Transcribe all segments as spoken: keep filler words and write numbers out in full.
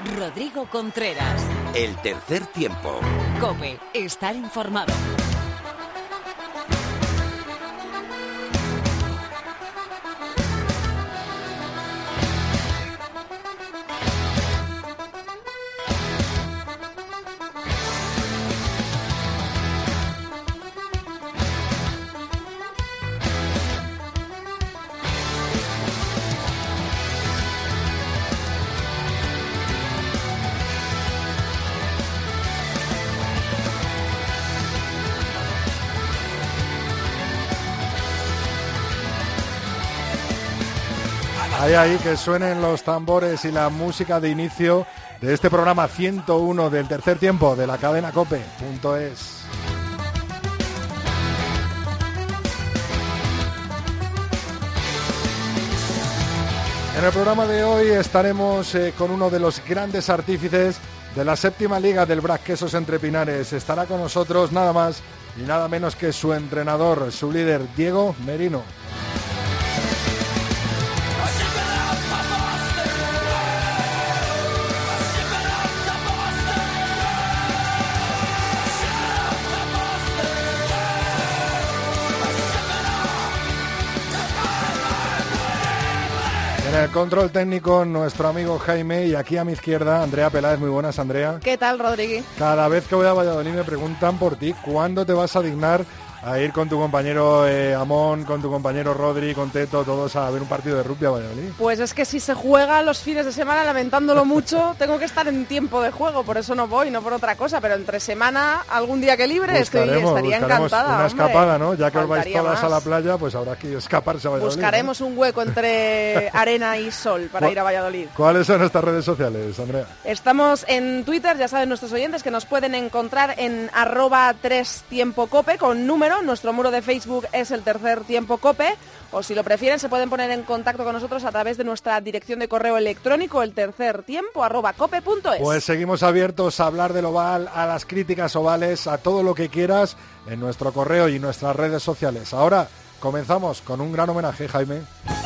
Rodrigo Contreras. El tercer tiempo. COPE, estar informado. Ahí, ahí, que suenen los tambores y la música de inicio de este programa ciento uno del tercer tiempo de la cadena cope punto es. En el programa de hoy estaremos eh, con uno de los grandes artífices de la séptima liga del Brac Quesos Entre Pinares. Estará con nosotros nada más y nada menos que su entrenador, su líder, Diego Merino. En el control técnico, nuestro amigo Jaime, y aquí a mi izquierda, Andrea Peláez. Muy buenas, Andrea. ¿Qué tal, Rodrigo? Cada vez que voy a Valladolid me preguntan por ti, ¿cuándo te vas a dignar a ir con tu compañero eh, Amón, con tu compañero Rodri, con Teto, todos a ver un partido de rugby a Valladolid? Pues es que si se juega los fines de semana, lamentándolo mucho, tengo que estar en tiempo de juego, por eso no voy, no por otra cosa, pero entre semana, algún día que libre, estoy, estaría encantada. Una hombre. escapada, ¿no? Ya que os vais todas más. a la playa, pues habrá que escaparse a Valladolid. Buscaremos, ¿no?, un hueco entre arena y sol para ir a Valladolid. ¿Cuáles son nuestras redes sociales, Andrea? Estamos en Twitter, ya saben nuestros oyentes que nos pueden encontrar en arroba tres tiempo cope con número. Nuestro muro de Facebook es el tercer tiempo cope, o si lo prefieren se pueden poner en contacto con nosotros a través de nuestra dirección de correo electrónico, el tercer tiempo arroba cope punto es. Pues seguimos abiertos a hablar del oval, a las críticas ovales, a todo lo que quieras en nuestro correo y nuestras redes sociales. Ahora comenzamos con un gran homenaje, Jaime.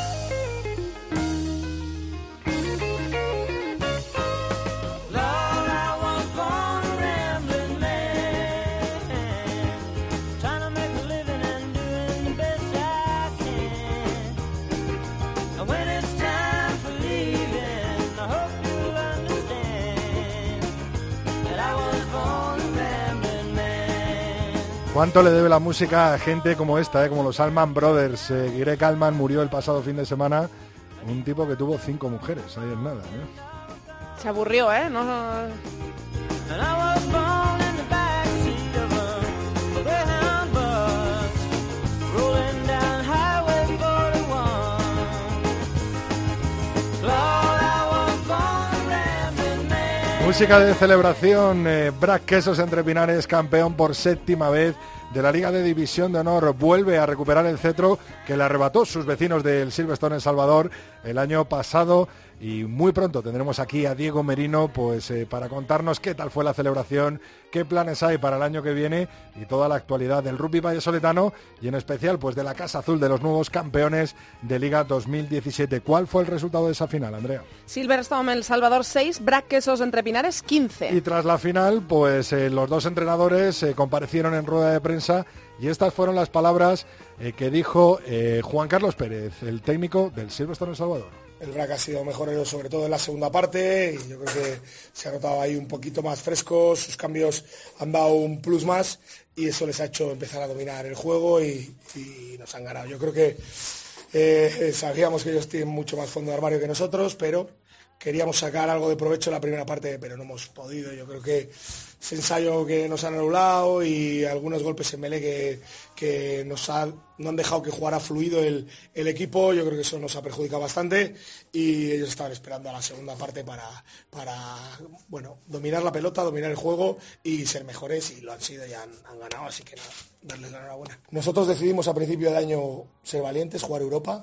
¿Cuánto le debe la música a gente como esta, eh? Como los Allman Brothers? Eh, Greg Allman murió el pasado fin de semana, un tipo que tuvo cinco mujeres, ahí en nada, ¿eh? Se aburrió, ¿eh? No, no... Música de celebración, eh, Brac Quesos Entre Pinares, campeón por séptima vez de la Liga de División de Honor, vuelve a recuperar el cetro que le arrebató sus vecinos del Silverstone en Salvador el año pasado, y muy pronto tendremos aquí a Diego Merino pues eh, para contarnos qué tal fue la celebración, qué planes hay para el año que viene y toda la actualidad del rugby vallesoletano y en especial pues de la Casa Azul, de los nuevos campeones de Liga dos mil diecisiete. ¿Cuál fue el resultado de esa final, Andrea? Silverstone El Salvador seis, Brac Quesos Entre Pinares quince. Y tras la final, pues eh, los dos entrenadores eh, comparecieron en rueda de prensa y estas fueron las palabras eh, que dijo eh, Juan Carlos Pérez, el técnico del Silverstone El Salvador. El Brac ha sido mejor, sobre todo en la segunda parte, y yo creo que se ha notado ahí un poquito más fresco, sus cambios han dado un plus más y eso les ha hecho empezar a dominar el juego y, y nos han ganado. Yo creo que eh, sabíamos que ellos tienen mucho más fondo de armario que nosotros, pero queríamos sacar algo de provecho en la primera parte, pero no hemos podido. Yo creo que ese ensayo que nos han anulado y algunos golpes en melee que, que nos ha, no han dejado que jugara fluido el, el equipo, yo creo que eso nos ha perjudicado bastante y ellos estaban esperando a la segunda parte para, para bueno, dominar la pelota, dominar el juego y ser mejores, y lo han sido y han, han ganado, así que nada, darles la enhorabuena. Nosotros decidimos a principio de año ser valientes, jugar Europa,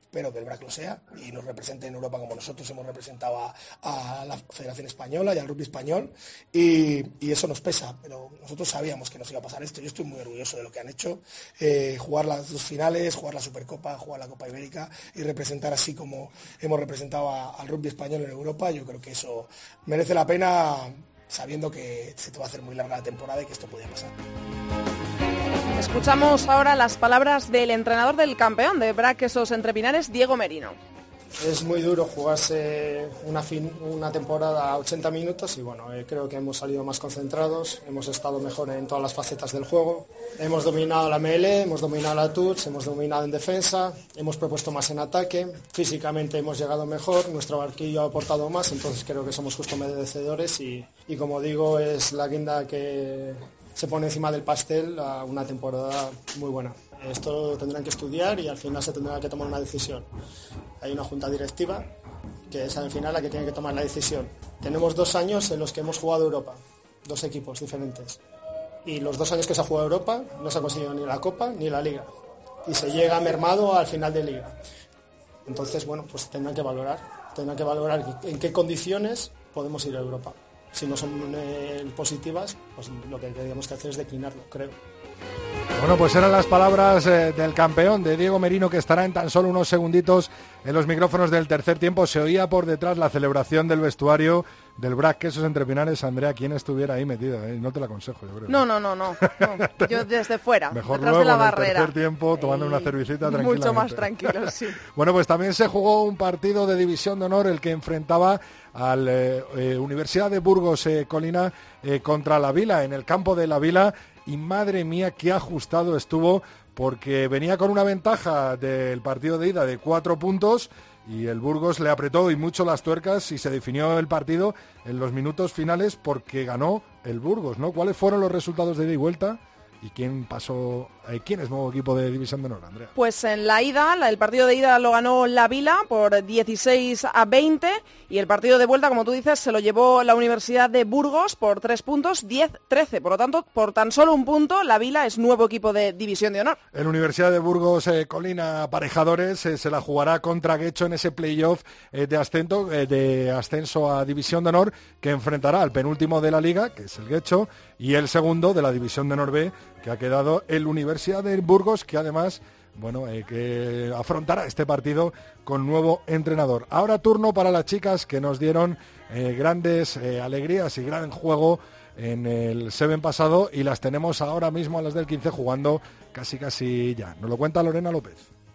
espero que el B R A C lo sea y nos represente en Europa como nosotros hemos representado a, a la Federación Española y al rugby español, y, y eso nos pesa, pero nosotros sabíamos que nos iba a pasar esto. Yo estoy muy orgulloso de lo que han hecho, eh, jugar las dos finales, jugar la Supercopa, jugar la Copa Ibérica y representar así como hemos representado a, al rugby español en Europa. Yo creo que eso merece la pena, sabiendo que se te va a hacer muy larga la temporada y que esto podía pasar. Escuchamos ahora las palabras del entrenador del campeón de B R A C Quesos Entrepinares, Diego Merino. Es muy duro jugarse una, fin, una temporada a ochenta minutos y bueno, eh, creo que hemos salido más concentrados, hemos estado mejor en todas las facetas del juego, hemos dominado la M L, hemos dominado la touch, hemos dominado en defensa, hemos propuesto más en ataque, físicamente hemos llegado mejor, nuestro barquillo ha aportado más, entonces creo que somos justo merecedores y, y como digo, es la guinda que se pone encima del pastel a una temporada muy buena. Esto lo tendrán que estudiar y al final se tendrá que tomar una decisión. Hay una junta directiva que es al final la que tiene que tomar la decisión. Tenemos dos años en los que hemos jugado Europa, dos equipos diferentes. Y los dos años que se ha jugado Europa no se ha conseguido ni la Copa ni la Liga. Y se llega mermado al final de Liga. Entonces, bueno, pues tendrán que valorar. Tendrán que valorar en qué condiciones podemos ir a Europa. Si no son eh, positivas, pues lo que tendríamos que hacer es declinarlo, creo. Bueno, pues eran las palabras eh, del campeón, de Diego Merino, que estará en tan solo unos segunditos en los micrófonos del tercer tiempo. Se oía por detrás la celebración del vestuario del B R A C Quesos Entrepinares. Andrea, ¿quién estuviera ahí metida? ¿eh? No te la aconsejo, yo creo. No, no, no, no. no. Yo desde fuera, mejor detrás luego, de la en el barrera. tercer tiempo, tomando una cervecita tranquilamente. Mucho más tranquilo, sí. Bueno, pues también se jugó un partido de División de Honor, el que enfrentaba al eh, eh, Universidad de Burgos eh, Colina eh, contra la Vila, en el campo de la Vila. Y madre mía, qué ajustado estuvo, porque venía con una ventaja del partido de ida de cuatro puntos y el Burgos le apretó y mucho las tuercas y se definió el partido en los minutos finales porque ganó el Burgos, ¿no? ¿Cuáles fueron los resultados de ida y vuelta? ¿Y quién pasó? Eh, ¿Quién es nuevo equipo de División de Honor, Andrea? Pues en la ida, la, el partido de ida lo ganó la Vila por dieciséis a veinte y el partido de vuelta, como tú dices, se lo llevó la Universidad de Burgos por tres puntos, diez trece. Por lo tanto, por tan solo un punto, la Vila es nuevo equipo de División de Honor. El Universidad de Burgos eh, Colina Aparejadores eh, se la jugará contra Guecho en ese playoff eh, de, ascenso, eh, de ascenso a División de Honor, que enfrentará al penúltimo de la Liga, que es el Guecho, y el segundo de la División de Honor B, que ha quedado el Universidad de Burgos, que además, bueno, eh, que afrontará este partido con nuevo entrenador. Ahora turno para las chicas, que nos dieron eh, grandes eh, alegrías y gran juego en el Seven pasado, y las tenemos ahora mismo a las del quince jugando casi casi ya. Nos lo cuenta Lorena López.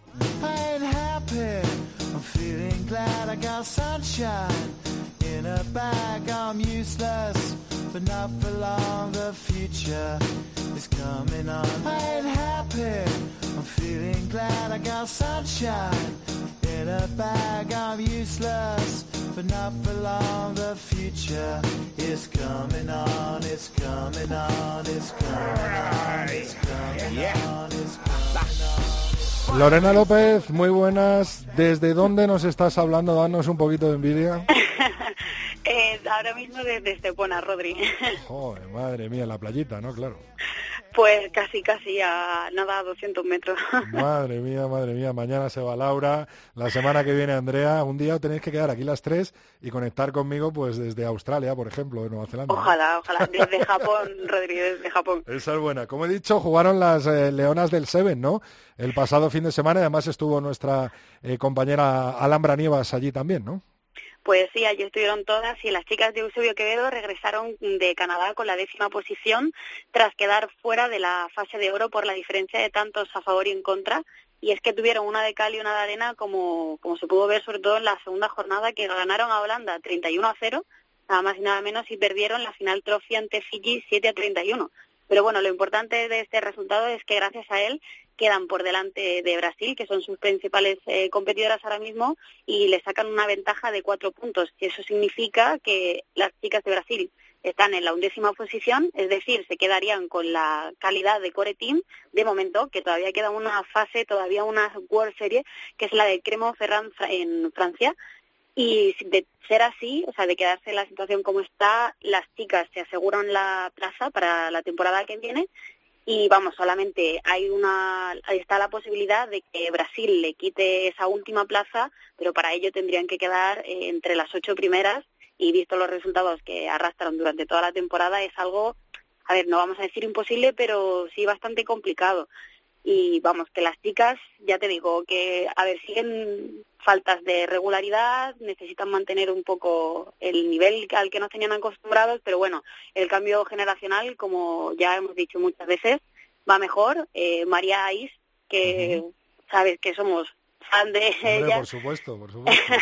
In a bag, I'm useless, but not for long. The future is coming on. I ain't happy, I'm feeling glad I got sunshine. In a bag, I'm useless, but not for long. The future is coming on, it's coming on, it's coming on, it's coming on, it's coming on. Lorena López, muy buenas. ¿Desde dónde nos estás hablando? Danos un poquito de envidia. Eh, ahora mismo desde Estepona, Rodri. Joder, madre mía, la playita, ¿no? Claro. Pues casi, casi a nada, a doscientos metros. Madre mía, madre mía, mañana se va Laura, la semana que viene Andrea. Un día tenéis que quedar aquí las tres y conectar conmigo pues desde Australia, por ejemplo, de Nueva Zelanda. Ojalá, ojalá, desde Japón, Rodri, desde Japón. Esa es buena. Como he dicho, jugaron las eh, Leonas del Seven, ¿no? El pasado fin de semana, y además estuvo nuestra eh, compañera Alhambra Nievas allí también, ¿no? Pues sí, allí estuvieron todas y las chicas de Eusebio Quevedo regresaron de Canadá con la décima posición tras quedar fuera de la fase de oro por la diferencia de tantos a favor y en contra. Y es que tuvieron una de cal y una de arena, como, como se pudo ver sobre todo en la segunda jornada, que ganaron a Holanda treinta y uno a cero, nada más y nada menos, y perdieron la final trophy ante Fiji siete a treinta y uno. Pero bueno, lo importante de este resultado es que gracias a él quedan por delante de Brasil, que son sus principales eh, competidoras ahora mismo, y le sacan una ventaja de cuatro puntos. Y eso significa que las chicas de Brasil están en la undécima posición, es decir, se quedarían con la calidad de Core Team, de momento, que todavía queda una fase, todavía una World Series, que es la de Clermont-Ferrand en Francia. Y de ser así, o sea, de quedarse en la situación como está, las chicas se aseguran la plaza para la temporada que viene y vamos, solamente hay una está la posibilidad de que Brasil le quite esa última plaza, pero para ello tendrían que quedar eh, entre las ocho primeras, y visto los resultados que arrastran durante toda la temporada, es algo, a ver, no vamos a decir imposible, pero sí bastante complicado. Y vamos, que las chicas, ya te digo, que a ver, siguen faltas de regularidad, necesitan mantener un poco el nivel al que nos tenían acostumbrados, pero bueno, el cambio generacional, como ya hemos dicho muchas veces, va mejor. Eh, María Ais, que uh-huh. sabes que somos fan de Hombre, ella. Por supuesto, por supuesto.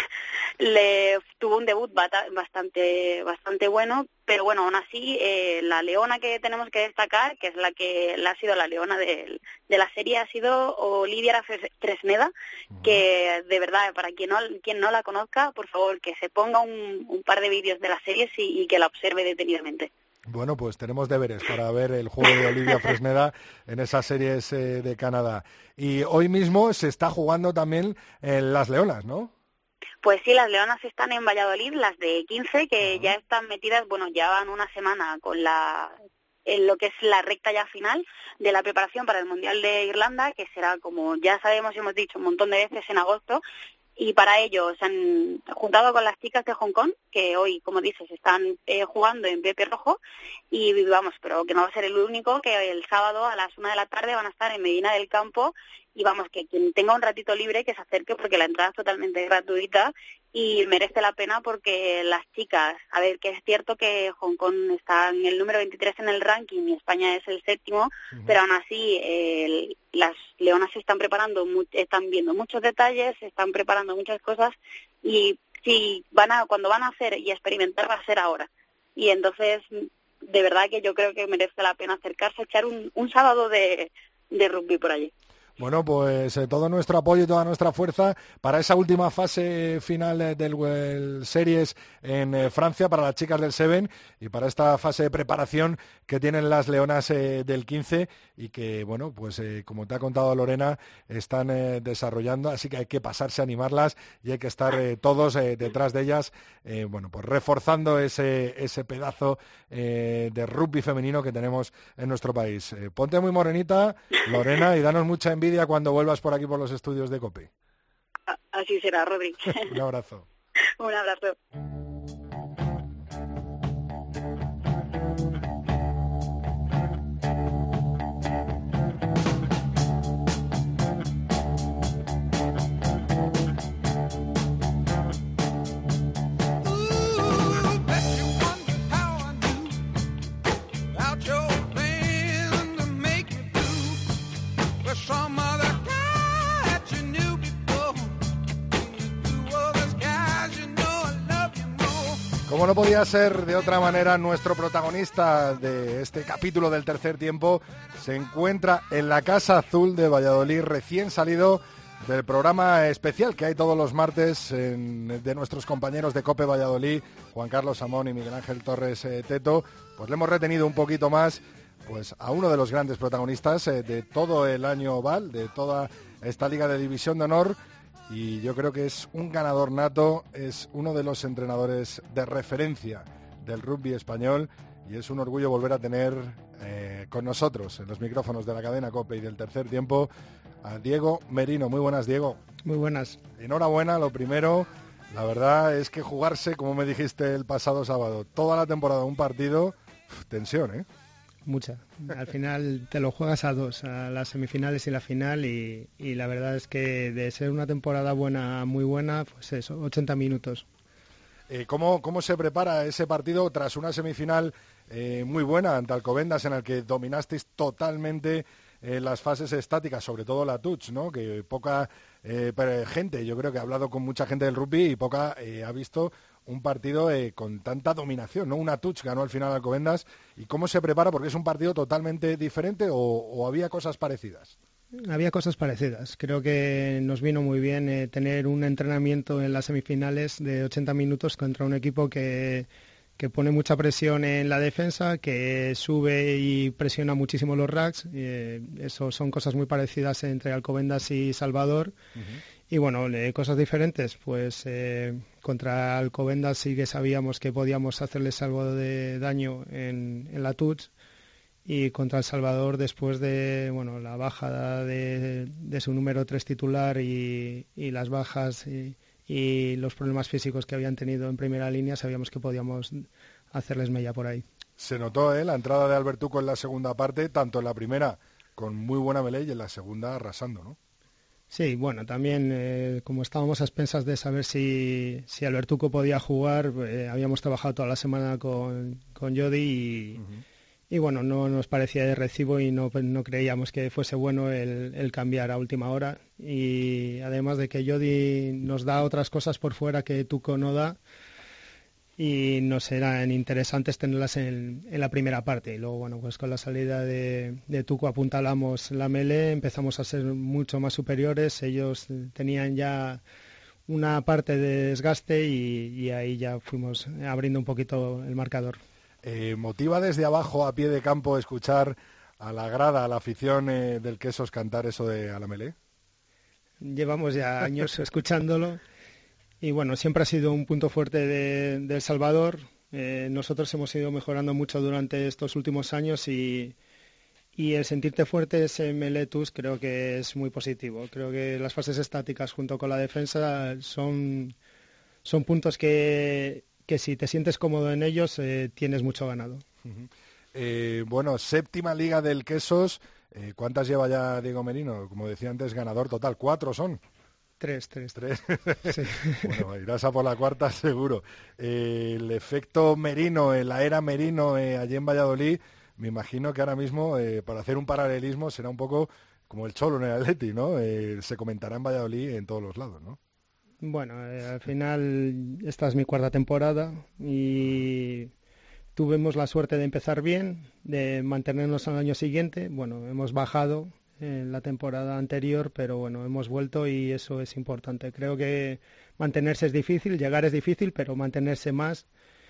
Le tuvo un debut bastante bastante bueno, pero bueno, aún así eh, la leona que tenemos que destacar, que es la que la ha sido la leona de, de la serie, ha sido Olivia Fresneda, uh-huh. que de verdad, para quien no quien no la conozca, por favor, que se ponga un, un par de vídeos de las series y, y que la observe detenidamente. Bueno, pues tenemos deberes para ver el juego de Olivia Fresneda en esas series eh, de Canadá. Y hoy mismo se está jugando también en las leonas, ¿no? Pues sí, las leonas están en Valladolid, las de quince, que uh-huh. ya están metidas, bueno, ya van una semana con la en lo que es la recta ya final de la preparación para el Mundial de Irlanda, que será, como ya sabemos y hemos dicho un montón de veces, en agosto. Y para ello se han juntado con las chicas de Hong Kong, que hoy, como dices, están eh, jugando en Pepe Rojo, y vamos, pero que no va a ser el único, que el sábado a las una de la tarde van a estar en Medina del Campo, y vamos, que quien tenga un ratito libre que se acerque, porque la entrada es totalmente gratuita y merece la pena, porque las chicas, a ver, que es cierto que Hong Kong está en el número veintitrés en el ranking y España es el séptimo, uh-huh. pero aún así eh, las leonas se están preparando, mu- están viendo muchos detalles, se están preparando muchas cosas, y si van a, cuando van a hacer y experimentar va a ser ahora. Y entonces, de verdad que yo creo que merece la pena acercarse a echar un, un sábado de, de rugby por allí. Bueno, pues eh, todo nuestro apoyo y toda nuestra fuerza para esa última fase final eh, del World Series en eh, Francia para las chicas del Seven, y para esta fase de preparación que tienen las leonas eh, del quince, y que, bueno, pues eh, como te ha contado Lorena, están eh, desarrollando, así que hay que pasarse a animarlas y hay que estar eh, todos eh, detrás de ellas, eh, bueno, pues reforzando ese, ese pedazo eh, de rugby femenino que tenemos en nuestro país. Eh, ponte muy morenita, Lorena, y danos mucha envidia cuando vuelvas por aquí por los estudios de COPE. Así será, Rodri. Un abrazo. Un abrazo. Como no podía ser de otra manera, nuestro protagonista de este capítulo del tercer tiempo se encuentra en la Casa Azul de Valladolid, recién salido del programa especial que hay todos los martes en, de nuestros compañeros de COPE Valladolid, Juan Carlos Samón y Miguel Ángel Torres eh, Teto. Pues le hemos retenido un poquito más pues a uno de los grandes protagonistas eh, de todo el año oval, de toda esta Liga de División de Honor. Y yo creo que es un ganador nato, es uno de los entrenadores de referencia del rugby español, y es un orgullo volver a tener eh, con nosotros en los micrófonos de la cadena COPE y del tercer tiempo a Diego Merino. Muy buenas, Diego. Muy buenas. Enhorabuena, lo primero. La verdad es que jugarse, como me dijiste el pasado sábado, toda la temporada un partido, uf, tensión, ¿eh? Mucha. Al final te lo juegas a dos, a las semifinales y la final, y, y la verdad es que de ser una temporada buena, muy buena, pues eso, ochenta minutos. Eh, ¿cómo, ¿Cómo se prepara ese partido tras una semifinal eh, muy buena ante Alcobendas, en el que dominasteis totalmente eh, las fases estáticas, sobre todo la touch, ¿no? Que poca eh, gente, yo creo que he hablado con mucha gente del rugby y poca eh, ha visto un partido eh, con tanta dominación, ¿no? Una touch ganó al final Alcobendas. ¿Y cómo se prepara? Porque es un partido totalmente diferente, o, o había cosas parecidas. Había cosas parecidas. Creo que nos vino muy bien eh, tener un entrenamiento en las semifinales de ochenta minutos contra un equipo que, que pone mucha presión en la defensa, que sube y presiona muchísimo los racks. Eh, eso son cosas muy parecidas entre Alcobendas y Salvador. Uh-huh. Y bueno, eh, cosas diferentes, pues eh, contra Alcobendas sí que sabíamos que podíamos hacerles algo de daño en, en la touch. y contra El Salvador, después de bueno la baja de, de su número tres titular y, y las bajas y, y los problemas físicos que habían tenido en primera línea, sabíamos que podíamos hacerles mella por ahí. Se notó ¿eh? la entrada de Albert Tuco en la segunda parte, tanto en la primera con muy buena melee y en la segunda arrasando, ¿no? Sí, bueno, también eh, como estábamos a expensas de saber si, si Albert Tuco podía jugar, eh, habíamos trabajado toda la semana con, con Jody y, uh-huh. y bueno, no nos parecía de recibo y no, no creíamos que fuese bueno el, el cambiar a última hora, y además de que Jody nos da otras cosas por fuera que Tuco no da, y nos eran interesantes tenerlas en, en la primera parte. Y luego, bueno, pues con la salida de, de Tuco apuntalamos la melee, empezamos a ser mucho más superiores, ellos tenían ya una parte de desgaste y, y ahí ya fuimos abriendo un poquito el marcador. Eh, ¿Motiva desde abajo, a pie de campo, escuchar a la grada, a la afición eh, del Quesos cantar eso de a la melee? Llevamos ya años escuchándolo. Y bueno, siempre ha sido un punto fuerte de, de El Salvador. Eh, nosotros hemos ido mejorando mucho durante estos últimos años y, y el sentirte fuerte ese meletus creo que es muy positivo. Creo que las fases estáticas junto con la defensa son, son puntos que, que si te sientes cómodo en ellos eh, tienes mucho ganado. Uh-huh. eh, bueno, séptima liga del Quesos. Eh, ¿Cuántas lleva ya Diego Merino? Como decía antes, ganador total. ¿Cuatro son? Tres, tres. Tres. Sí. Bueno, irás a por la cuarta seguro. Eh, el efecto Merino, eh, la era Merino eh, allí en Valladolid, me imagino que ahora mismo, eh, para hacer un paralelismo, será un poco como el Cholo en el Atleti, ¿no? Eh, se comentará en Valladolid en todos los lados, ¿no? Bueno, eh, al final esta es mi cuarta temporada y tuvimos la suerte de empezar bien, de mantenernos al año siguiente. Bueno, hemos bajado en la temporada anterior, pero bueno, hemos vuelto y eso es importante. Creo que mantenerse es difícil, llegar es difícil, pero mantenerse más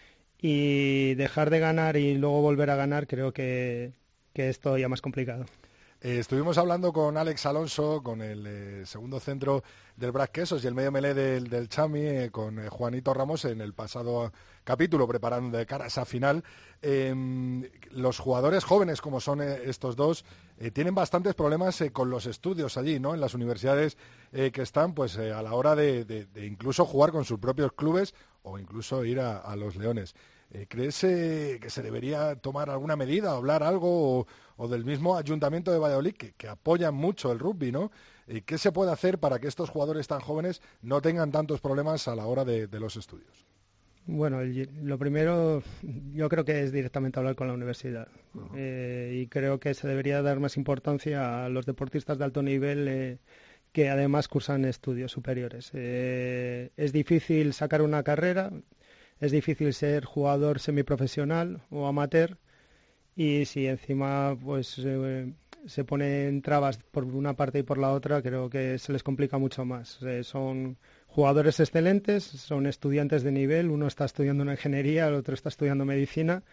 y dejar de ganar y luego volver a ganar creo que, que es todavía más complicado. Eh, estuvimos hablando con Alex Alonso, con el eh, segundo centro del Brac Quesos y el medio melé del, del Chami, eh, con eh, Juanito Ramos en el pasado capítulo, preparando de cara a esa final. Eh, los jugadores jóvenes, como son eh, estos dos, eh, tienen bastantes problemas eh, con los estudios allí, ¿no? En las universidades eh, que están, pues eh, a la hora de, de, de incluso jugar con sus propios clubes o incluso ir a, a los Leones. Eh, ¿Crees eh, que se debería tomar alguna medida, hablar algo, o, o del mismo Ayuntamiento de Valladolid, que, que apoyan mucho el rugby, ¿no? Eh, ¿Qué se puede hacer para que estos jugadores tan jóvenes no tengan tantos problemas a la hora de, de los estudios? Bueno, lo primero yo creo que es directamente hablar con la universidad. Uh-huh. eh, y creo que se debería dar más importancia a los deportistas de alto nivel eh, que además cursan estudios superiores. Eh, es difícil sacar una carrera. Es difícil ser jugador semiprofesional o amateur y si encima pues eh, se ponen trabas por una parte y por la otra, creo que se les complica mucho más. Eh, son jugadores excelentes, son estudiantes de nivel, uno está estudiando una ingeniería, el otro está estudiando medicina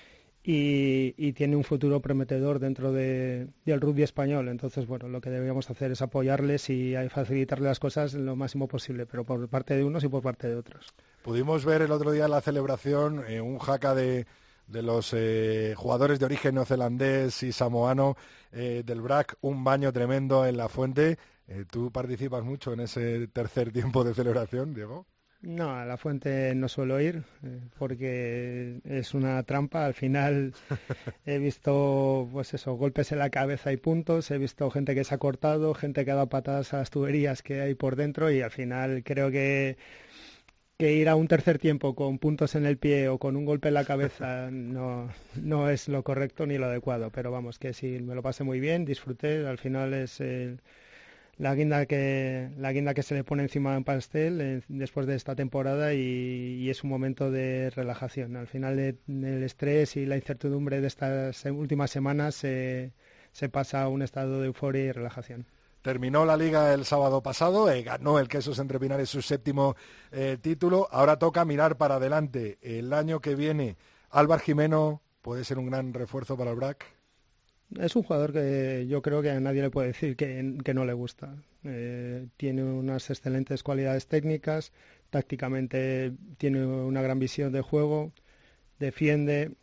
y, y tiene un futuro prometedor dentro de, del rugby español. Entonces, bueno, lo que deberíamos hacer es apoyarles y facilitarles las cosas lo máximo posible, pero por parte de unos y por parte de otros. Pudimos ver el otro día en la celebración eh, un jaca de, de los eh, jugadores de origen neozelandés y samoano eh, del Brac, un baño tremendo en la fuente. Eh, ¿Tú participas mucho en ese tercer tiempo de celebración, Diego? No, a la fuente no suelo ir eh, porque es una trampa. Al final he visto pues eso, golpes en la cabeza y puntos, he visto gente que se ha cortado, gente que ha dado patadas a las tuberías que hay por dentro y al final creo que que ir a un tercer tiempo con puntos en el pie o con un golpe en la cabeza no, no es lo correcto ni lo adecuado, pero vamos, que sí, me lo pasé muy bien, disfruté, al final es el, la guinda que la guinda que se le pone encima de un pastel eh, después de esta temporada y, y es un momento de relajación. Al final de, del estrés y la incertidumbre de estas últimas semanas eh, se pasa a un estado de euforia y relajación. Terminó la liga el sábado pasado, eh, ganó el Quesos Entre Pinares su séptimo eh, título. Ahora toca mirar para adelante. El año que viene, Álvar Jimeno puede ser un gran refuerzo para el Brac. Es un jugador que yo creo que a nadie le puede decir que, que no le gusta. Eh, tiene unas excelentes cualidades técnicas, tácticamente tiene una gran visión de juego, defiende.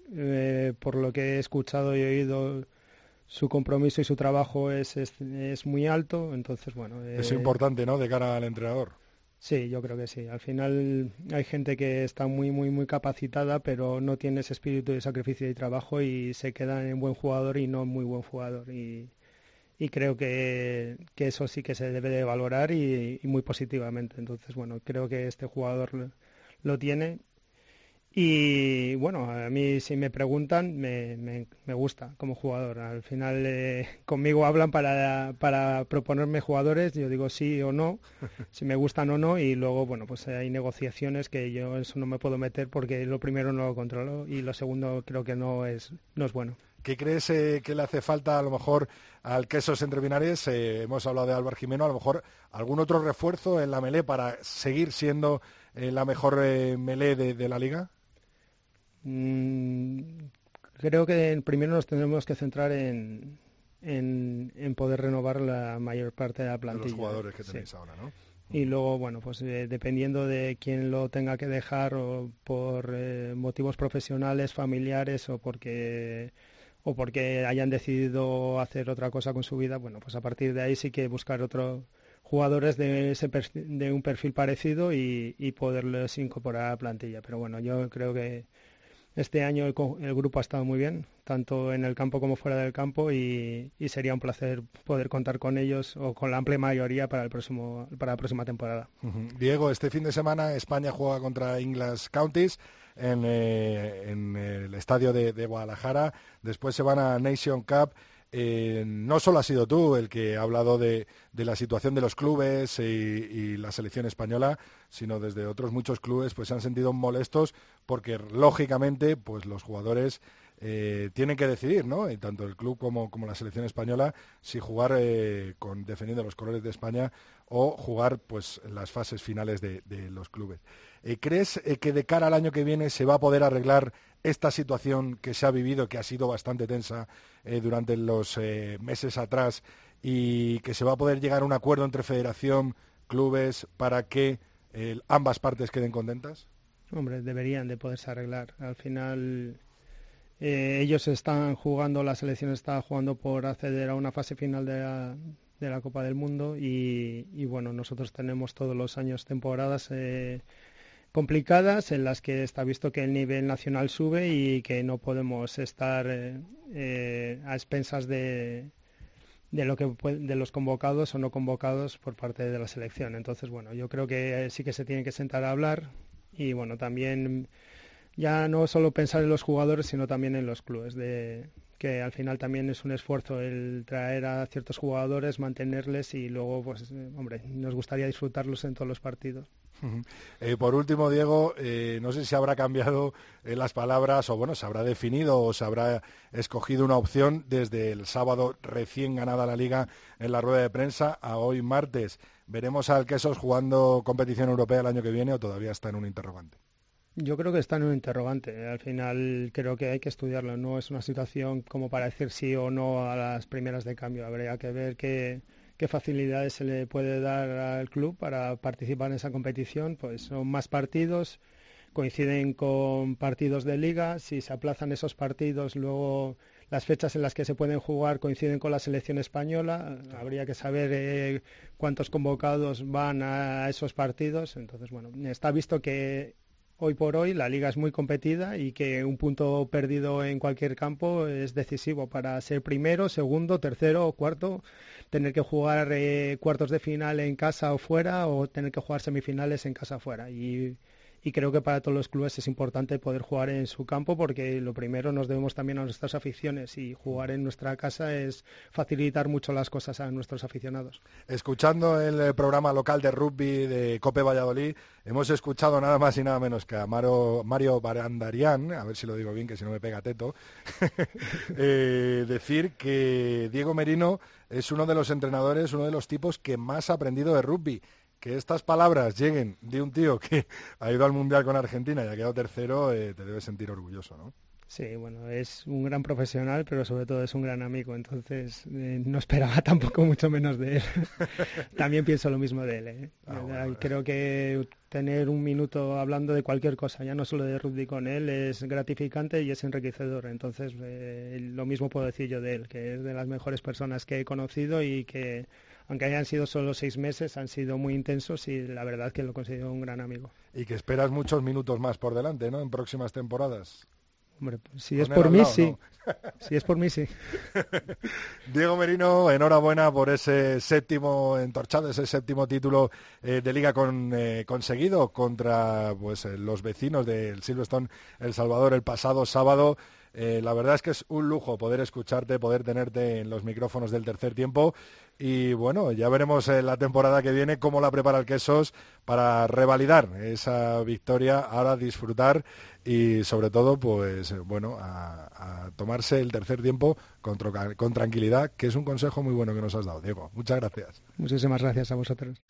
eh, por lo que he escuchado y oído, su compromiso y su trabajo es, es, es muy alto, entonces bueno... Eh, es importante, ¿no?, de cara al entrenador. Sí, yo creo que sí. Al final hay gente que está muy, muy, muy capacitada, pero no tiene ese espíritu de sacrificio y trabajo y se quedan en buen jugador y no muy buen jugador. Y, y creo que, que eso sí que se debe de valorar y, y muy positivamente. Entonces, bueno, creo que este jugador lo, lo tiene. Y bueno, a mí si me preguntan, me, me, me gusta como jugador. Al final eh, conmigo hablan para, para proponerme jugadores, yo digo sí o no, si me gustan o no, y luego bueno, pues hay negociaciones que yo eso no me puedo meter porque lo primero no lo controlo y lo segundo creo que no es, no es bueno. ¿Qué crees eh, que le hace falta a lo mejor al Quesos Entre Pinares? Eh, hemos hablado de Álvaro Jimeno, a lo mejor algún otro refuerzo en la melé para seguir siendo eh, la mejor eh, melé de, de la liga. Creo que primero nos tendremos que centrar en, en, en poder renovar la mayor parte de la plantilla. De los jugadores que tenéis sí. ahora, ¿no? Y luego, bueno, pues eh, dependiendo de quién lo tenga que dejar o por eh, motivos profesionales, familiares o porque o porque hayan decidido hacer otra cosa con su vida, bueno, pues a partir de ahí sí que buscar otros jugadores de, ese perfil, de un perfil parecido y, y poderles incorporar a la plantilla. Pero bueno, yo creo que este año el, el grupo ha estado muy bien, tanto en el campo como fuera del campo, y, y sería un placer poder contar con ellos o con la amplia mayoría para el próximo para la próxima temporada. Uh-huh. Diego, este fin de semana España juega contra Ingles Counties en, eh, en el estadio de, de Guadalajara. Después se van a Nation Cup. Eh, no solo has sido tú el que ha hablado de, de la situación de los clubes y, y la selección española, sino desde otros muchos clubes pues se han sentido molestos porque lógicamente pues los jugadores eh, tienen que decidir, ¿no? Y tanto el club como, como la selección española, si jugar eh, con defendiendo los colores de España o jugar pues en las fases finales de, de los clubes. Eh, ¿Crees eh, que de cara al año que viene se va a poder arreglar esta situación que se ha vivido, que ha sido bastante tensa eh, durante los eh, meses atrás, y que se va a poder llegar a un acuerdo entre federación, clubes, para que eh, ambas partes queden contentas? Hombre, deberían de poderse arreglar. Al final eh, ellos están jugando, la selección está jugando por acceder a una fase final de la, de la Copa del Mundo y, y bueno, nosotros tenemos todos los años temporadas eh, complicadas en las que está visto que el nivel nacional sube y que no podemos estar eh, eh, a expensas de, de lo que de los convocados o no convocados por parte de la selección. Entonces, bueno, yo creo que sí que se tienen que sentar a hablar y bueno, también ya no solo pensar en los jugadores, sino también en los clubes, de que al final también es un esfuerzo el traer a ciertos jugadores, mantenerles y luego, pues, hombre, nos gustaría disfrutarlos en todos los partidos. Eh, por último, Diego, eh, no sé si habrá cambiado eh, las palabras o bueno, se habrá definido o se habrá escogido una opción desde el sábado recién ganada la Liga en la rueda de prensa a hoy martes. ¿Veremos al Quesos jugando competición europea el año que viene o todavía está en un interrogante? Yo creo que está en un interrogante. Al final creo que hay que estudiarlo. No es una situación como para decir sí o no a las primeras de cambio. Habría que ver qué, qué facilidades se le puede dar al club para participar en esa competición. Pues son más partidos, coinciden con partidos de liga. Si se aplazan esos partidos, luego las fechas en las que se pueden jugar coinciden con la selección española. Habría que saber eh, cuántos convocados van a esos partidos. Entonces, bueno, está visto que hoy por hoy la liga es muy competida y que un punto perdido en cualquier campo es decisivo para ser primero, segundo, tercero o cuarto, tener que jugar eh, cuartos de final en casa o fuera o tener que jugar semifinales en casa o fuera. Y, y creo que para todos los clubes es importante poder jugar en su campo porque lo primero nos debemos también a nuestras aficiones y jugar en nuestra casa es facilitar mucho las cosas a nuestros aficionados. Escuchando el programa local de rugby de COPE Valladolid, hemos escuchado nada más y nada menos que a Mario, Mario Barandarian, a ver si lo digo bien, que si no me pega teto, eh, decir que Diego Merino es uno de los entrenadores, uno de los tipos que más ha aprendido de rugby. Que estas palabras lleguen de un tío que ha ido al Mundial con Argentina y ha quedado tercero, eh, te debes sentir orgulloso, ¿no? Sí, bueno, es un gran profesional, pero sobre todo es un gran amigo, entonces eh, no esperaba tampoco mucho menos de él. También pienso lo mismo de él. ¿eh? Ah, bueno, bueno. Creo que tener un minuto hablando de cualquier cosa, ya no solo de rugby con él, es gratificante y es enriquecedor. Entonces, eh, lo mismo puedo decir yo de él, que es de las mejores personas que he conocido y que, aunque hayan sido solo seis meses, han sido muy intensos y la verdad que lo considero un gran amigo. Y que esperas muchos minutos más por delante, ¿no? En próximas temporadas. Hombre, si es por mí, lado, sí. ¿No? Si es por mí, sí. Diego Merino, enhorabuena por ese séptimo entorchado, ese séptimo título eh, de liga con, eh, conseguido contra pues eh, los vecinos del Silverstone El Salvador el pasado sábado. Eh, la verdad es que es un lujo poder escucharte, poder tenerte en los micrófonos del tercer tiempo y bueno, ya veremos eh, la temporada que viene cómo la prepara el Quesos para revalidar esa victoria, ahora disfrutar y sobre todo pues bueno, a, a tomarse el tercer tiempo con, con tranquilidad, que es un consejo muy bueno que nos has dado, Diego. Muchas gracias. Muchísimas gracias a vosotros.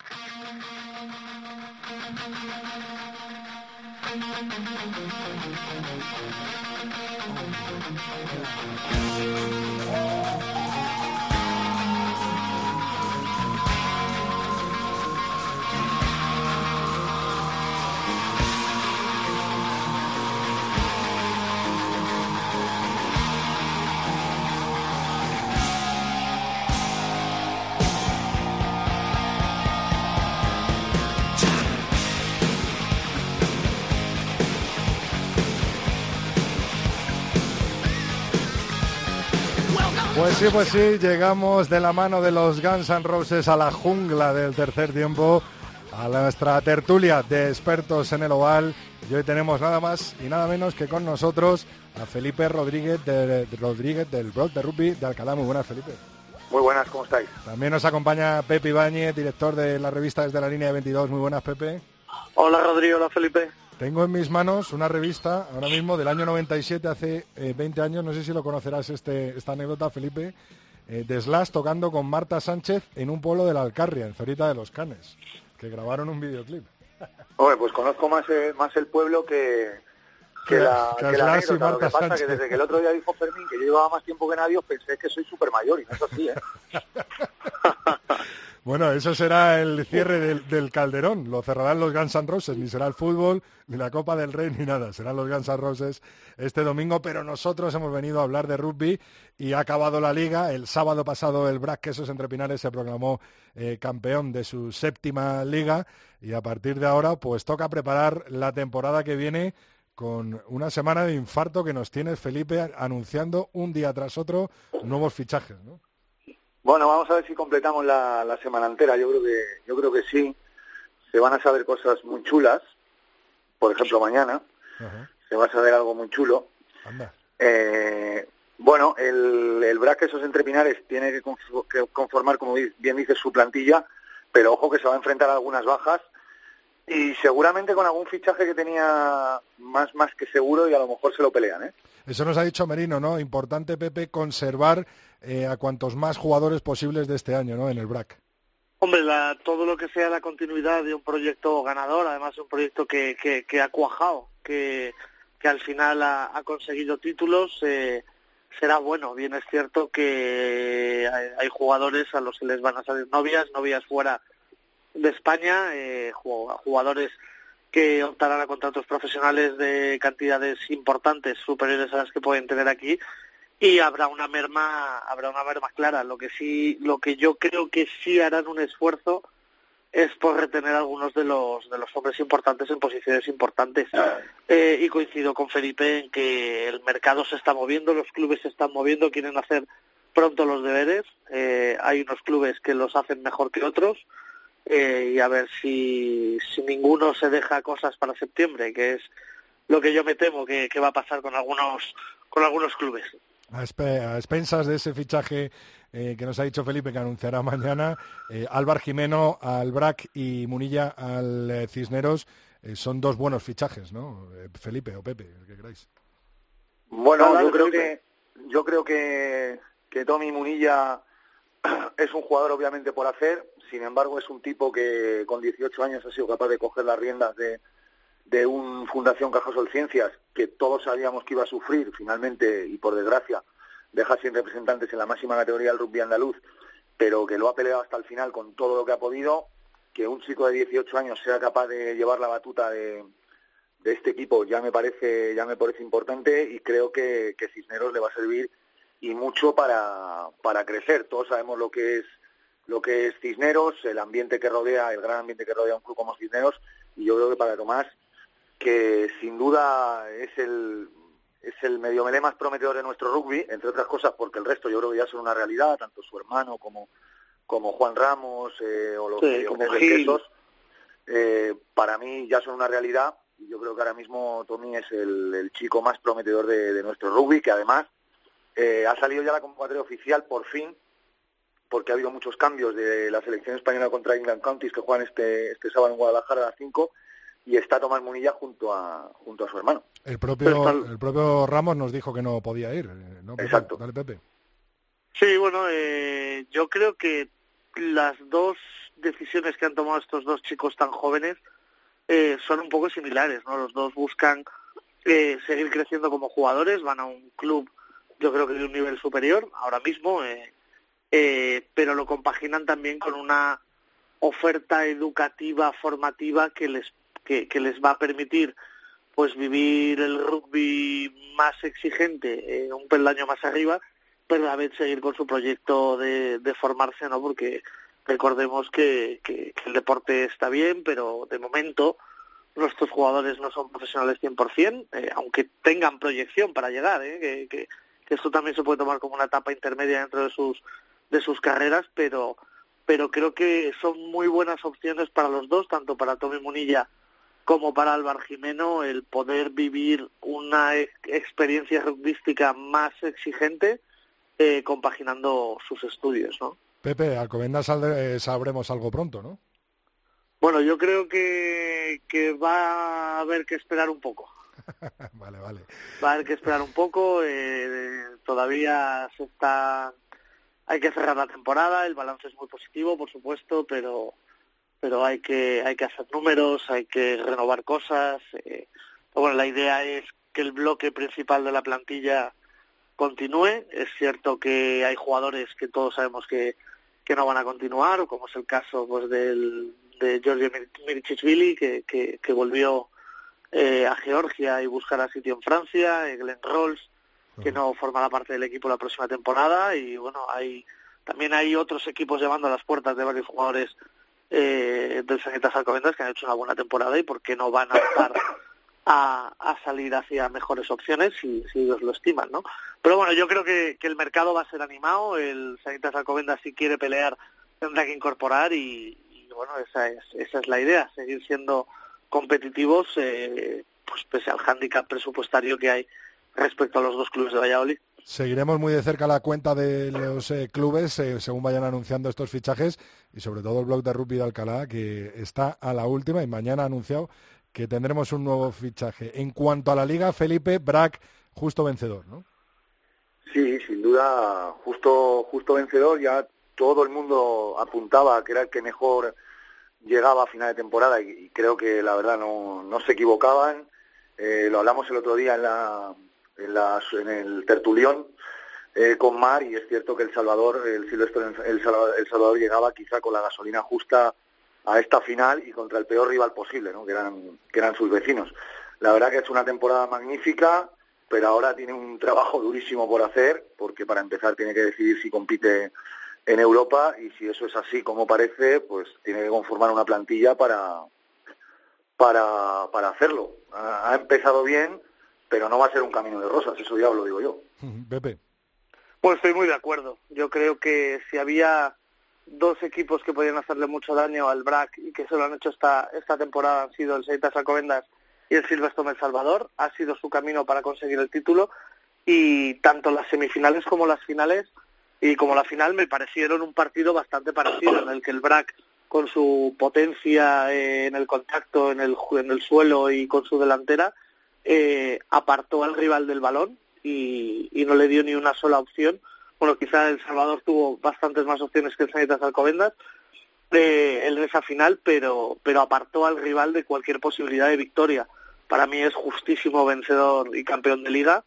Pues sí, pues sí, llegamos de la mano de los Guns N' Roses a la jungla del tercer tiempo, a nuestra tertulia de expertos en el oval. Y hoy tenemos nada más y nada menos que con nosotros a Felipe Rodríguez, de, de Rodríguez del blog de rugby de Alcalá. Muy buenas, Felipe. Muy buenas, ¿cómo estáis? También nos acompaña Pepe Ibáñez, director de la revista Desde la Línea de veintidós. Muy buenas, Pepe. Hola, Rodrigo. Hola, Felipe. Tengo en mis manos una revista, ahora mismo, del año noventa y siete, hace eh, veinte años, no sé si lo conocerás este, esta anécdota, Felipe, eh, de Slash tocando con Marta Sánchez en un pueblo de la Alcarria, en Zorita de los Canes, que grabaron un videoclip. Hombre, pues conozco más, eh, más el pueblo que, que, que la, que que la anécdota. Lo que pasa es que desde que el otro día dijo Fermín que yo llevaba más tiempo que nadie, pensé que soy súper mayor, y no es así, ¿eh? Bueno, eso será el cierre del, del Calderón. Lo cerrarán los Guns N' Roses. Ni será el fútbol, ni la Copa del Rey, ni nada. Serán los Guns N' Roses este domingo. Pero nosotros hemos venido a hablar de rugby y ha acabado la liga. El sábado pasado el Brac Quesos Entre Pinares se proclamó eh, campeón de su séptima liga. Y a partir de ahora, pues toca preparar la temporada que viene con una semana de infarto que nos tiene Felipe anunciando un día tras otro nuevos fichajes, ¿no? Bueno, vamos a ver si completamos la, la semana entera. Yo creo que yo creo que sí. Se van a saber cosas muy chulas. Por ejemplo, mañana uh-huh. se va a saber algo muy chulo. Anda. Eh, bueno, el, el Brac Quesos Entre Pinares tiene que conformar, como bien dice, su plantilla, pero ojo que se va a enfrentar a algunas bajas y seguramente con algún fichaje que tenía más más que seguro y a lo mejor se lo pelean, ¿eh? Eso nos ha dicho Merino, ¿no? Importante, Pepe, conservar eh, a cuantos más jugadores posibles de este año, ¿no? En el Brac. Hombre, la, todo lo que sea la continuidad de un proyecto ganador, además un proyecto que, que, que ha cuajado, que, que al final ha, ha conseguido títulos, eh, será bueno. Bien es cierto que hay, hay jugadores a los que les van a salir novias, novias fuera de España, eh, jugadores que optarán a contratos profesionales de cantidades importantes, superiores a las que pueden tener aquí, y habrá una merma, habrá una merma clara. Lo que sí, lo que yo creo que sí harán un esfuerzo es por retener a algunos de los de los hombres importantes en posiciones importantes. Eh, y coincido con Felipe en que el mercado se está moviendo, los clubes se están moviendo, quieren hacer pronto los deberes. Eh, hay unos clubes que los hacen mejor que otros. Eh, y a ver si, si ninguno se deja cosas para septiembre, que es lo que yo me temo que, que va a pasar con algunos con algunos clubes. A, espe- a expensas de ese fichaje eh, que nos ha dicho Felipe que anunciará mañana, eh, Álvar Jimeno al Brac y Munilla al eh, Cisneros, eh, son dos buenos fichajes, ¿no? Eh, Felipe o Pepe, el que queráis. Bueno, no, yo creo que yo creo que, que Tommy Munilla es un jugador obviamente por hacer. Sin embargo, es un tipo que con dieciocho años ha sido capaz de coger las riendas de, de un Fundación Cajasol Ciencias que todos sabíamos que iba a sufrir finalmente y por desgracia deja sin representantes en la máxima categoría del rugby andaluz, pero que lo ha peleado hasta el final con todo lo que ha podido, que un chico de dieciocho años sea capaz de llevar la batuta de, de este equipo ya me parece ya me parece importante, y creo que, que Cisneros le va a servir y mucho para, para crecer. Todos sabemos lo que es lo que es Cisneros, el ambiente que rodea, el gran ambiente que rodea un club como Cisneros, y yo creo que para Tomás, que sin duda es el es el medio melé más prometedor de nuestro rugby, entre otras cosas porque el resto yo creo que ya son una realidad, tanto su hermano como como Juan Ramos eh, o los sí, como Quesos, eh, para mí ya son una realidad, y yo creo que ahora mismo Tommy es el, el chico más prometedor de, de nuestro rugby, que además eh, ha salido ya la convocatoria oficial por fin, porque ha habido muchos cambios de la selección española contra England Counties que juegan este este sábado en Guadalajara a las cinco, y está Tomás Munilla junto a junto a su hermano. El propio el propio Ramos nos dijo que no podía ir, ¿no, Pepe? Exacto. Dale, Pepe. Sí, bueno, eh, yo creo que las dos decisiones que han tomado estos dos chicos tan jóvenes eh, son un poco similares, ¿no? Los dos buscan eh, seguir creciendo como jugadores, van a un club, yo creo que de un nivel superior ahora mismo, eh, eh, pero lo compaginan también con una oferta educativa, formativa que les que, que les va a permitir pues vivir el rugby más exigente, eh, un peldaño más arriba, pero a la vez seguir con su proyecto de, de formarse, ¿no? Porque recordemos que, que, que el deporte está bien, pero de momento nuestros jugadores no son profesionales cien por ciento, eh, aunque tengan proyección para llegar, ¿eh? que, que, que esto también se puede tomar como una etapa intermedia dentro de sus de sus carreras, pero pero creo que son muy buenas opciones para los dos, tanto para Tommy Munilla como para Álvaro Jimeno, el poder vivir una ex- experiencia rugbyística más exigente, eh, compaginando sus estudios, ¿no? Pepe, Alcobendas saldré, eh, sabremos algo pronto, ¿no? Bueno, yo creo que, que va a haber que esperar un poco. Vale, vale. Va a haber que esperar un poco, eh, todavía se está... Hay que cerrar la temporada, el balance es muy positivo, por supuesto, pero pero hay que hay que hacer números, hay que renovar cosas. Eh, bueno, la idea es que el bloque principal de la plantilla continúe. Es cierto que hay jugadores que todos sabemos que, que no van a continuar, como es el caso pues del de Giorgio Mirichishvili, que, que, que volvió eh, a Georgia y buscará sitio en Francia, eh, Glenn Rolls, que no formará parte del equipo la próxima temporada, y bueno, hay también hay otros equipos llamando a las puertas de varios jugadores eh, del Sanitas Alcobendas que han hecho una buena temporada y por qué no van a estar a, a salir hacia mejores opciones si, si ellos lo estiman, ¿no? Pero bueno, yo creo que, que el mercado va a ser animado, el Sanitas Alcobendas si quiere pelear tendrá que incorporar y, y bueno, esa es esa es la idea, seguir siendo competitivos eh, pues pese al hándicap presupuestario que hay respecto a los dos clubes de Valladolid. Seguiremos muy de cerca la cuenta de los eh, clubes eh, según vayan anunciando estos fichajes, y sobre todo el blog de rugby de Alcalá, que está a la última y mañana ha anunciado que tendremos un nuevo fichaje. En cuanto a la liga, Felipe, Brac, justo vencedor, ¿no? Sí, sin duda, justo justo vencedor. Ya todo el mundo apuntaba que era el que mejor llegaba a final de temporada, y, y creo que la verdad no, no se equivocaban. Eh, lo hablamos el otro día en la en, la, en el tertulión eh, con Mar, y es cierto que El Salvador, el Silvestre, el Salvador, el Salvador llegaba quizá con la gasolina justa a esta final y contra el peor rival posible, ¿no? que eran que eran sus vecinos. La verdad que es una temporada magnífica, pero ahora tiene un trabajo durísimo por hacer, porque para empezar tiene que decidir si compite en Europa, y si eso es así como parece, pues tiene que conformar una plantilla para para para hacerlo. Ha, ha empezado bien, pero no va a ser un camino de rosas, eso ya lo digo yo. Pepe. Pues estoy muy de acuerdo. Yo creo que si había dos equipos que podían hacerle mucho daño al Brac y que se lo han hecho esta esta temporada, han sido el Sanitas Alcobendas y el Silverstone El Salvador. Ha sido su camino para conseguir el título, y tanto las semifinales como las finales y como la final me parecieron un partido bastante parecido, en el que el Brac, con su potencia eh, en el contacto, en el en el suelo y con su delantera, eh, apartó al rival del balón y, y no le dio ni una sola opción. Bueno, quizá El Salvador tuvo bastantes más opciones que el Sanitas Alcobendas eh, en esa final, pero pero apartó al rival de cualquier posibilidad de victoria. para mí es justísimo vencedor y campeón de Liga.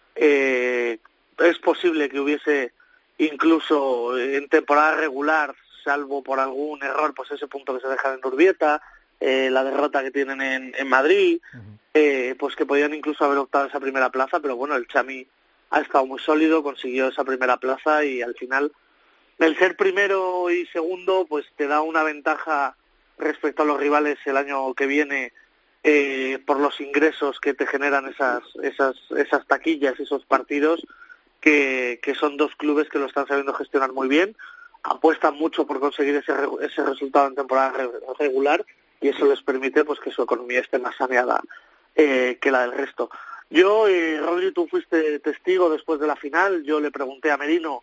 Eh, es posible que hubiese incluso en temporada regular, salvo por algún error, pues ese punto que se deja en Urbieta, eh, la derrota que tienen en, en Madrid, uh-huh. eh, pues que podían incluso haber optado esa primera plaza, pero bueno, el Chami ha estado muy sólido, consiguió esa primera plaza y al final el ser primero y segundo pues te da una ventaja respecto a los rivales el año que viene, eh, por los ingresos que te generan esas esas esas taquillas, esos partidos, que, que son dos clubes que lo están sabiendo gestionar muy bien, apuestan mucho por conseguir ese ese resultado en temporada regular y eso les permite pues que su economía esté más saneada eh, que la del resto. Yo, eh, Rodri, tú fuiste testigo después de la final. Yo le pregunté a Merino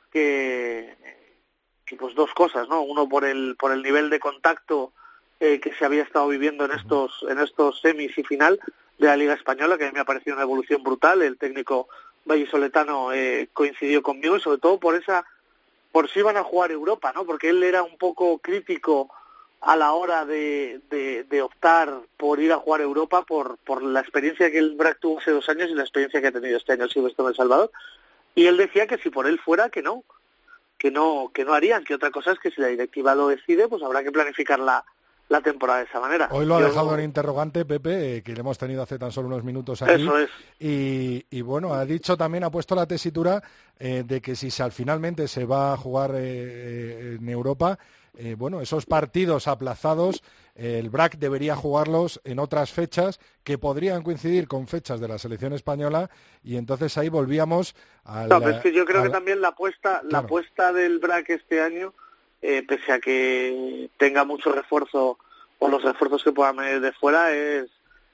que, que pues dos cosas, ¿no? Uno por el por el nivel de contacto eh, que se había estado viviendo en estos en estos semis y final de la Liga Española, que a mí me ha parecido una evolución brutal. El técnico vallisoletano eh, coincidió conmigo y sobre todo por esa por si iban a jugar Europa, ¿no? Porque él era un poco crítico a la hora de, de, de optar por ir a jugar Europa por, por la experiencia que el B R A C tuvo hace dos años y la experiencia que ha tenido este año el Silverstone El Salvador. Y él decía que si por él fuera, que no, que no, que no harían, que otra cosa es que si la directiva lo decide, pues habrá que planificar la, la temporada de esa manera. Hoy lo ha Yo... dejado en interrogante, Pepe, eh, que le hemos tenido hace tan solo unos minutos aquí. Eso es. Y, y bueno, ha dicho también, ha puesto la tesitura eh, de que si se, al finalmente se va a jugar eh, eh, en Europa, eh, bueno, esos partidos aplazados, eh, el B R A C debería jugarlos en otras fechas que podrían coincidir con fechas de la selección española y entonces ahí volvíamos a la... No, pero es que yo creo la... que también la apuesta, claro. la apuesta del B R A C este año, eh, pese a que tenga mucho refuerzo o los refuerzos que puedan venir de fuera, es,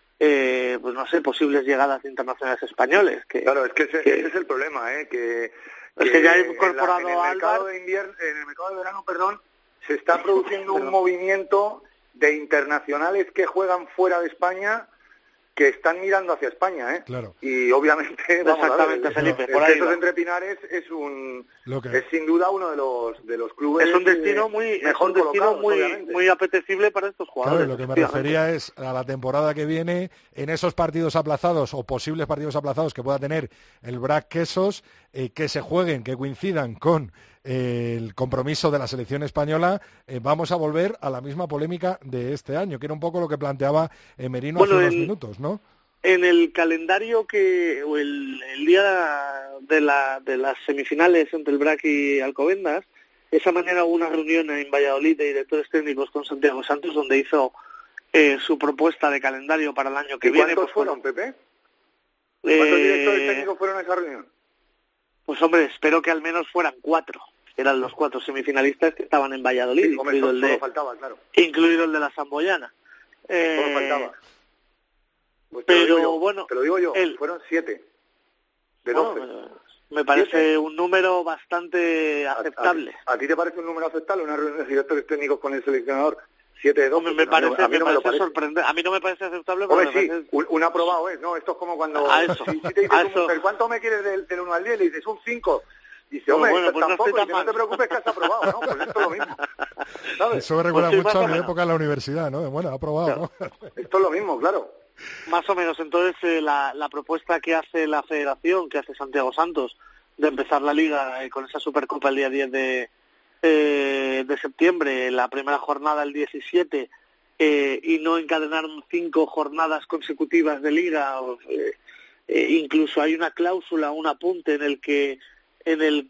eh, pues no sé, posibles llegadas internacionales españoles. Que, claro, es que ese, que, ese es el problema, ¿eh? Que, es que, que ya he incorporado en, la, en el a mercado Álvar... de invierno, en el mercado de verano, perdón, se está produciendo un movimiento de internacionales que juegan fuera de España que están mirando hacia España, ¿eh? Claro. Y obviamente, vamos exactamente, a ver, Felipe, el, por el ahí Quesos va. Entre Pinares es un Lo que... es sin duda uno de los de los clubes es un destino muy mejor es un destino muy obviamente. muy apetecible para estos jugadores. Claro, lo que me refería es a la temporada que viene, en esos partidos aplazados o posibles partidos aplazados que pueda tener el B R A C Quesos, eh, que se jueguen, que coincidan con eh, el compromiso de la selección española, eh, vamos a volver a la misma polémica de este año, que era un poco lo que planteaba eh, Merino bueno, hace unos el... minutos, ¿no? En el calendario que o el, el día de, la, de las semifinales entre el B R A C y Alcobendas, esa mañana hubo una reunión en Valladolid de directores técnicos con Santiago Santos donde hizo eh, su propuesta de calendario para el año que ¿Y viene. ¿Cuántos pues, fueron, Pepe? Eh, ¿Cuántos directores técnicos fueron a esa reunión? Pues hombre, espero que al menos fueran cuatro. Eran los cuatro semifinalistas que estaban en Valladolid, Sí, incluido, hombre, el de, faltaba, claro. incluido el de la Samboyana. Eh, Todo faltaba. Pues te pero lo yo, bueno, te lo digo yo, el, fueron siete de bueno, doce. Me parece ¿Siete? Un número bastante aceptable. ¿A, a, ¿A ti te parece un número aceptable una reunión de directores técnicos con el seleccionador? siete de doce. Hombre, me parece, a mí no me me, parece parece sorprendente. A mí no me parece aceptable. Pero Hombre, me sí, parece... un, un aprobado es, ¿no? Esto es como cuando... A eso, si, si te dice a tu eso. mujer, ¿cuánto me quieres del, del uno al diez? Le dices un cinco. Dice, No, hombre, bueno, pues tampoco, no, estoy tan dice, no te preocupes que has aprobado, ¿no? Pues esto es lo mismo, ¿sabes? Eso me recuerda Pues sí, mucho a mi menos. época en la universidad, ¿no? Bueno, aprobado, Claro. ¿no? Esto es lo mismo, claro. Más o menos. Entonces, eh, la, la propuesta que hace la Federación, que hace Santiago Santos, de empezar la Liga eh, con esa Supercopa el día diez de, eh, de septiembre, la primera jornada el diecisiete, eh, y no encadenar cinco jornadas consecutivas de Liga, eh, eh, incluso hay una cláusula, un apunte en el que en el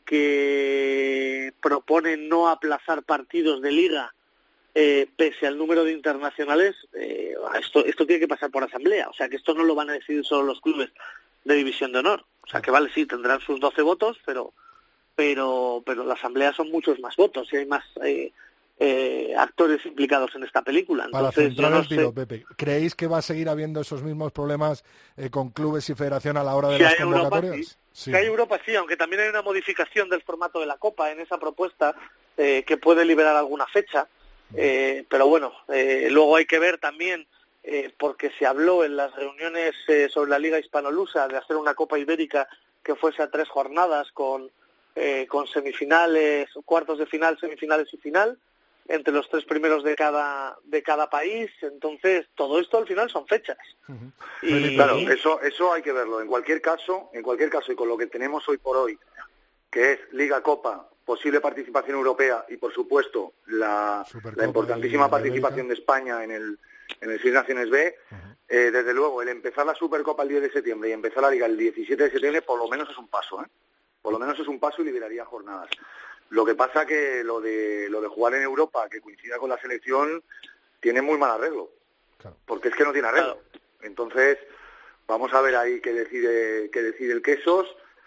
que proponen no aplazar partidos de Liga eh, pese al número de internacionales. eh, esto esto tiene que pasar por asamblea, o sea que esto no lo van a decidir solo los clubes de División de Honor, o sea que vale, sí, tendrán sus doce votos, pero pero pero la asamblea son muchos más votos y hay más eh, eh, actores implicados en esta película. Entonces, Para centrar yo no el tiro, sé... Pepe, ¿creéis que va a seguir habiendo esos mismos problemas eh, con clubes y federación a la hora de si las hay Europa, convocatorias? sí. Sí. Si hay Europa, sí, aunque también hay una modificación del formato de la Copa en esa propuesta eh, que puede liberar alguna fecha, eh, pero bueno, eh, luego hay que ver también, eh, porque se habló en las reuniones eh, sobre la Liga Hispanolusa de hacer una Copa Ibérica que fuese a tres jornadas con, eh, con semifinales, cuartos de final, semifinales y final. entre los tres primeros de cada de cada país. Entonces, todo esto al final son fechas. Uh-huh. Y claro, eso eso hay que verlo. En cualquier caso, en cualquier caso y con lo que tenemos hoy por hoy, que es Liga, Copa, posible participación europea y por supuesto la, la importantísima participación de España en el en el Seis Naciones B, uh-huh. eh, desde luego el empezar la Supercopa el diez de septiembre y empezar la Liga el diecisiete de septiembre por lo menos es un paso, ¿eh? Por lo menos es un paso y liberaría jornadas. Lo que pasa que lo de lo de jugar en Europa, que coincida con la selección, tiene muy mal arreglo. Claro. Porque es que no tiene arreglo. Claro. Entonces, vamos a ver ahí qué decide qué decide el Quesos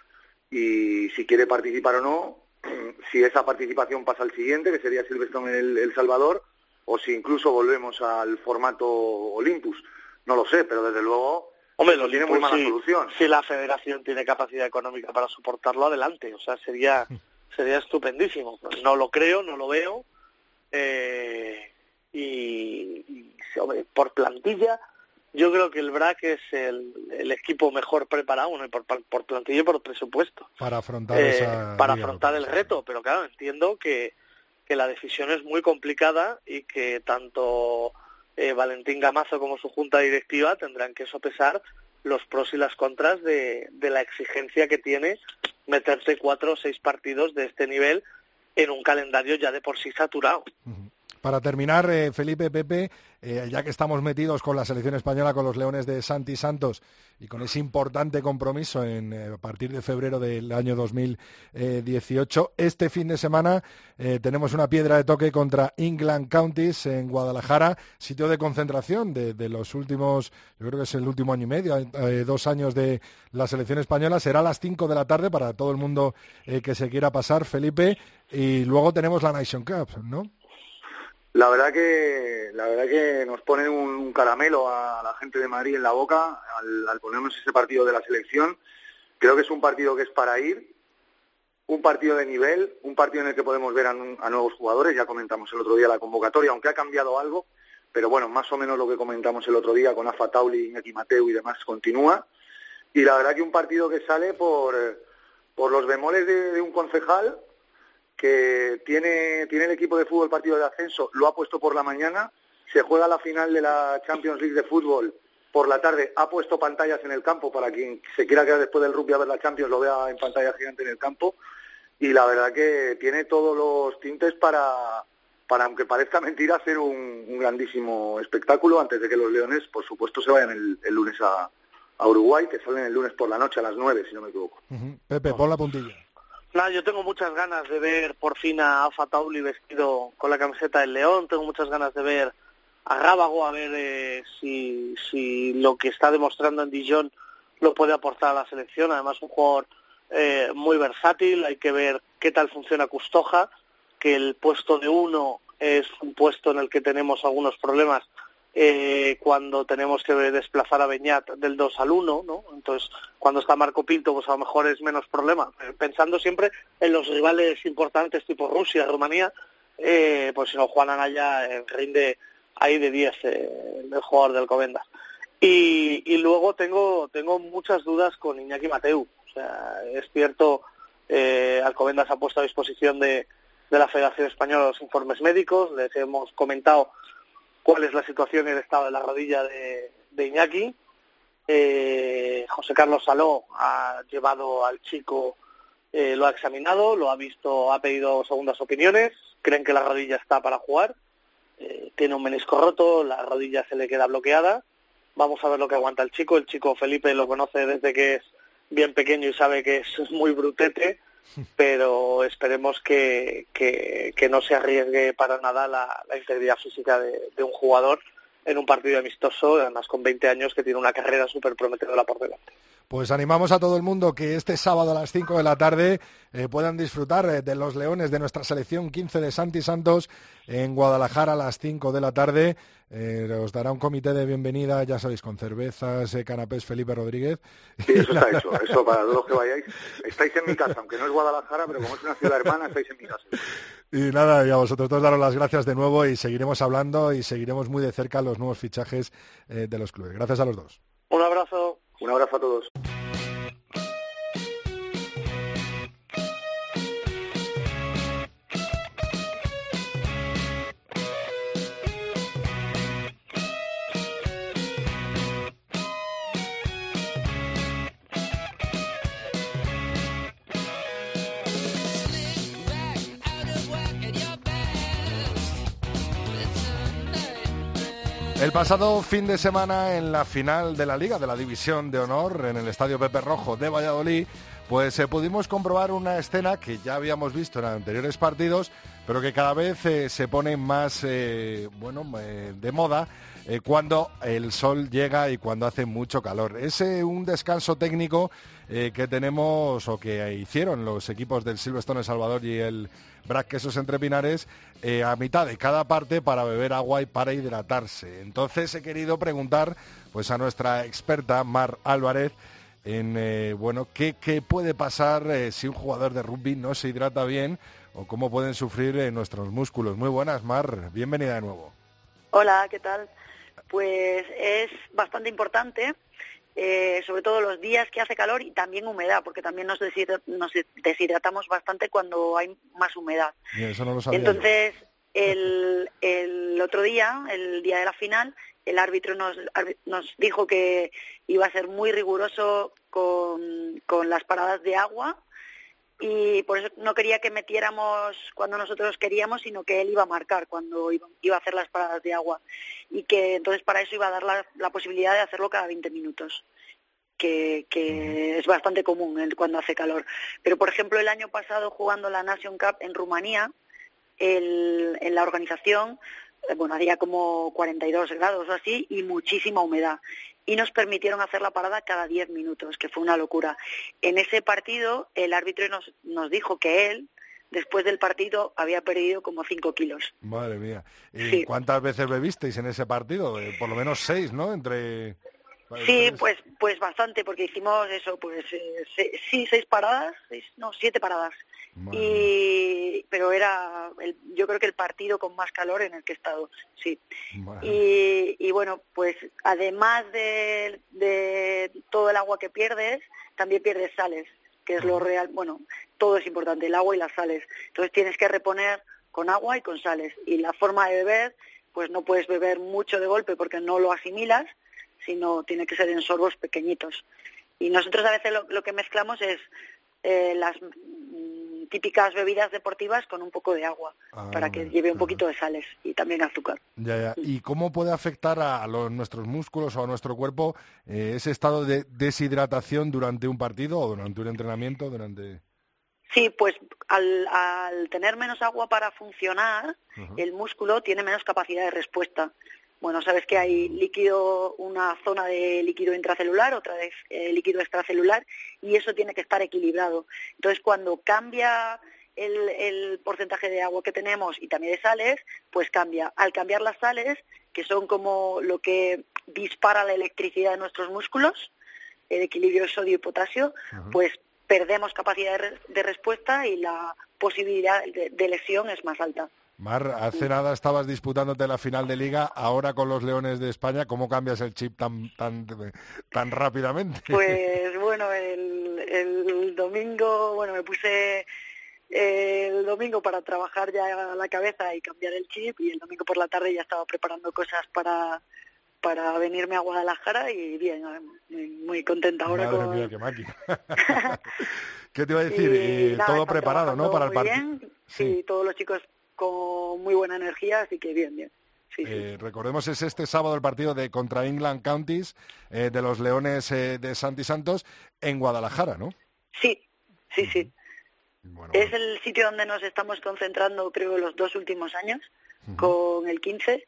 y si quiere participar o no, si esa participación pasa al siguiente, que sería Silverstone en el, el Salvador, o si incluso volvemos al formato Olympus. No lo sé, pero desde luego Hombre, lo tiene muy mala si, solución. Si la federación tiene capacidad económica para soportarlo, adelante. O sea, sería... sería estupendísimo. No lo creo, no lo veo. Eh, y, y sobre, por plantilla, yo creo que el B R A C es el, el equipo mejor preparado, ¿no? por, por plantilla y por presupuesto. Para afrontar, eh, esa para afrontar el reto. Pero claro, entiendo que, que la decisión es muy complicada y que tanto eh, Valentín Gamazo como su junta directiva tendrán que sopesar los pros y las contras de, de la exigencia que tiene meterse cuatro o seis partidos de este nivel en un calendario ya de por sí saturado. Uh-huh. Para terminar, eh, Felipe, Pepe, eh, ya que estamos metidos con la selección española, con los Leones de Santi Santos y con ese importante compromiso en, eh, a partir de febrero del año dos mil dieciocho, este fin de semana eh, tenemos una piedra de toque contra England Counties en Guadalajara, sitio de concentración de, de los últimos, yo creo que es el último año y medio, eh, dos años de la selección española. Será a las cinco de la tarde para todo el mundo eh, que se quiera pasar, Felipe, y luego tenemos la Nation Cup, ¿no? La verdad que la verdad que nos ponen un, un caramelo a la gente de Madrid en la boca al, al ponernos ese partido de la selección. Creo que es un partido que es para ir, un partido de nivel, un partido en el que podemos ver a, a nuevos jugadores. Ya comentamos el otro día la convocatoria, aunque ha cambiado algo, pero bueno, más o menos lo que comentamos el otro día con Afa Tauli, Iñaki Mateu y demás continúa. Y la verdad que un partido que sale por, por los bemoles de, de un concejal que tiene tiene el equipo de fútbol partido de ascenso, lo ha puesto por la mañana, se juega la final de la Champions League de fútbol por la tarde, ha puesto pantallas en el campo para quien se quiera quedar después del rugby a ver la Champions, lo vea en pantalla gigante en el campo, y la verdad que tiene todos los tintes para, para aunque parezca mentira, hacer un, un grandísimo espectáculo antes de que los Leones, por supuesto, se vayan el, el lunes a, a Uruguay, que salen el lunes por la noche a las nueve, si no me equivoco. Uh-huh. Pepe, pon la puntilla. Nada, yo tengo muchas ganas de ver por fin a Afa Tauli vestido con la camiseta del León, tengo muchas ganas de ver a Rábago, a ver eh, si, si lo que está demostrando en Dijon lo puede aportar a la selección. Además, un jugador eh, muy versátil, hay que ver qué tal funciona Custoja, que el puesto de uno es un puesto en el que tenemos algunos problemas Eh, cuando tenemos que desplazar a Beñat del dos al uno, ¿no? Entonces, cuando está Marco Pinto, pues a lo mejor es menos problema. Pensando siempre en los rivales importantes tipo Rusia, Rumanía, eh, pues si no, Juan Anaya eh, rinde ahí de diez, eh, el jugador del Alcobendas. Y, y luego tengo tengo muchas dudas con Iñaki Mateu. O sea, es cierto, eh, Alcobendas ha puesto a disposición de, de la Federación Española los informes médicos, les hemos comentado cuál es la situación y el estado de la rodilla de, de Iñaki. Eh, José Carlos Saló ha llevado al chico, eh, lo ha examinado, lo ha visto, ha pedido segundas opiniones, creen que la rodilla está para jugar, eh, tiene un menisco roto, la rodilla se le queda bloqueada, vamos a ver lo que aguanta el chico. El chico Felipe lo conoce desde que es bien pequeño y sabe que es muy brutete, pero esperemos que, que, que no se arriesgue para nada la, la integridad física de, de un jugador en un partido amistoso, además con veinte años, que tiene una carrera súper prometedora por delante. Pues animamos a todo el mundo que este sábado a las cinco de la tarde eh, puedan disfrutar eh, de los Leones de nuestra selección quince de Santi Santos en Guadalajara a las cinco de la tarde. Eh, os dará un comité de bienvenida, ya sabéis, con cervezas, eh, canapés, Felipe Rodríguez. Sí, eso está hecho, eso para todos los que vayáis. Estáis en mi casa, aunque no es Guadalajara, pero como es una ciudad hermana, estáis en mi casa. Y nada, y a vosotros todos daros las gracias de nuevo y seguiremos hablando y seguiremos muy de cerca los nuevos fichajes eh, de los clubes. Gracias a los dos. Un abrazo. Un abrazo a todos. El pasado fin de semana, en la final de la Liga de la División de Honor, en el Estadio Pepe Rojo de Valladolid, pues eh, pudimos comprobar una escena que ya habíamos visto en anteriores partidos, pero que cada vez eh, se pone más eh, bueno, eh, de moda eh, cuando el sol llega y cuando hace mucho calor. Es eh, un descanso técnico eh, que tenemos, o que hicieron los equipos del Silverstone El Salvador y el Brac Quesos Entre Pinares, eh, a mitad de cada parte para beber agua y para hidratarse. Entonces he querido preguntar pues a nuestra experta Mar Álvarez en eh, bueno qué, qué puede pasar eh, si un jugador de rugby no se hidrata bien, o cómo pueden sufrir eh, nuestros músculos. Muy buenas, Mar, bienvenida de nuevo. Hola, ¿qué tal? Pues es bastante importante, eh, sobre todo los días que hace calor y también humedad, porque también nos, deshidra- nos deshidratamos bastante cuando hay más humedad. Bien, eso no lo sabía Entonces, el, el otro día, el día de la final, el árbitro nos, nos dijo que iba a ser muy riguroso con, con las paradas de agua, y por eso no quería que metiéramos cuando nosotros queríamos, sino que él iba a marcar cuando iba, iba a hacer las paradas de agua, y que entonces para eso iba a dar la, la posibilidad de hacerlo cada veinte minutos, que, que es bastante común el, cuando hace calor. Pero por ejemplo, el año pasado, jugando la Nation Cup en Rumanía, el, en la organización, bueno, hacía como cuarenta y dos grados o así y muchísima humedad, y nos permitieron hacer la parada cada diez minutos, que fue una locura. En ese partido el árbitro nos, nos dijo que él, después del partido, había perdido como cinco kilos. Madre mía. ¿Y Sí. cuántas veces bebisteis en ese partido? Eh, por lo menos seis, ¿no? Entre... Sí, pues pues bastante, porque hicimos eso, pues eh, se, sí, seis paradas, seis, no, siete paradas. Y pero era, el, yo creo que el partido con más calor en el que he estado, sí. Y, y bueno, pues además de, de todo el agua que pierdes, también pierdes sales, que es lo real. Bueno, todo es importante, el agua y las sales. Entonces tienes que reponer con agua y con sales. Y la forma de beber, pues no puedes beber mucho de golpe porque no lo asimilas, sino tiene que ser en sorbos pequeñitos. Y nosotros a veces lo, lo que mezclamos es eh, las mm, típicas bebidas deportivas con un poco de agua, Ah, para que lleve un poquito de sales y también azúcar. Ya, ya. ¿Y cómo puede afectar a, a los, nuestros músculos o a nuestro cuerpo eh, ese estado de deshidratación durante un partido o durante un entrenamiento? durante Sí, pues al, al tener menos agua para funcionar, uh-huh. el músculo tiene menos capacidad de respuesta. Bueno, sabes que hay líquido, una zona de líquido intracelular, otra de eh, líquido extracelular, y eso tiene que estar equilibrado. Entonces, cuando cambia el, el porcentaje de agua que tenemos y también de sales, pues cambia. Al cambiar las sales, que son como lo que dispara la electricidad de nuestros músculos, el equilibrio de sodio y potasio, uh-huh. pues perdemos capacidad de, re- de respuesta y la posibilidad de, de lesión es más alta. Mar, hace nada estabas disputándote la final de Liga, ahora con los Leones de España, ¿cómo cambias el chip tan tan tan rápidamente? Pues bueno, el, el domingo, bueno, me puse el domingo para trabajar ya la cabeza y cambiar el chip, y el domingo por la tarde ya estaba preparando cosas para para venirme a Guadalajara, y bien, muy contenta ahora. Madre con... mía, qué máquina. ¿Qué te iba a decir? Y, eh, nada, todo preparado, ¿no? Para el partido. Sí. sí, todos los chicos con muy buena energía, así que bien, bien. Sí, eh, sí. Recordemos, es este sábado el partido de contra England Counties eh, de los Leones eh, de Santi Santos en Guadalajara, ¿no? Sí, sí, sí. Bueno, es bueno. el sitio donde nos estamos concentrando, creo, los dos últimos años, uh-huh. con el quince,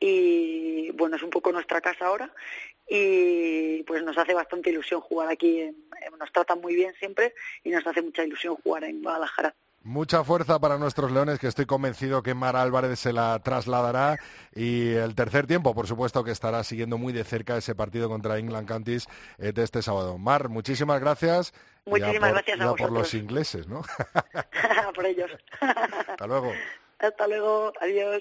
y bueno, es un poco nuestra casa ahora, y pues nos hace bastante ilusión jugar aquí, en, nos tratan muy bien siempre, y nos hace mucha ilusión jugar en Guadalajara. Mucha fuerza para nuestros Leones, que estoy convencido que Mar Álvarez se la trasladará, y el tercer tiempo, por supuesto, que estará siguiendo muy de cerca ese partido contra England Counties eh, de este sábado. Mar, muchísimas gracias. Muchísimas por, gracias a ya vosotros. por los ingleses, ¿no? Por ellos. Hasta luego. Hasta luego, adiós.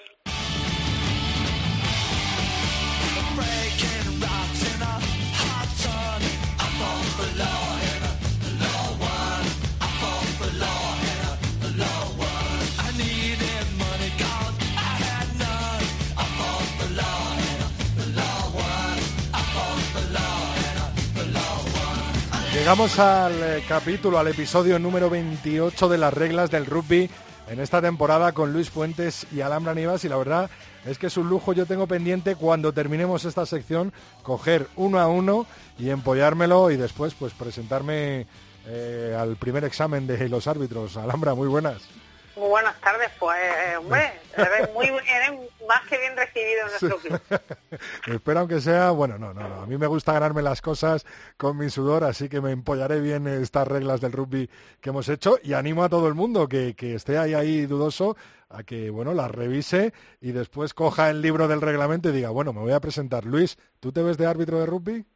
Llegamos al eh, capítulo, al episodio número veintiocho de las reglas del rugby en esta temporada, con Luis Fuentes y Alhambra Nivas, y la verdad Es que es un lujo, yo tengo pendiente cuando terminemos esta sección coger uno a uno y empollármelo y después pues presentarme eh, al primer examen de los árbitros. Alhambra, muy buenas. Muy buenas tardes, pues, eh, hombre, eres, muy, eres más que bien recibido en nuestro club. Espero aunque sea, bueno, no, no, no, a mí me gusta ganarme las cosas con mi sudor, así que me empollaré bien estas reglas del rugby que hemos hecho y animo a todo el mundo que, que esté ahí, ahí dudoso a que, bueno, las revise y después coja el libro del reglamento y diga, bueno, me voy a presentar. Luis, ¿tú te ves de árbitro de rugby?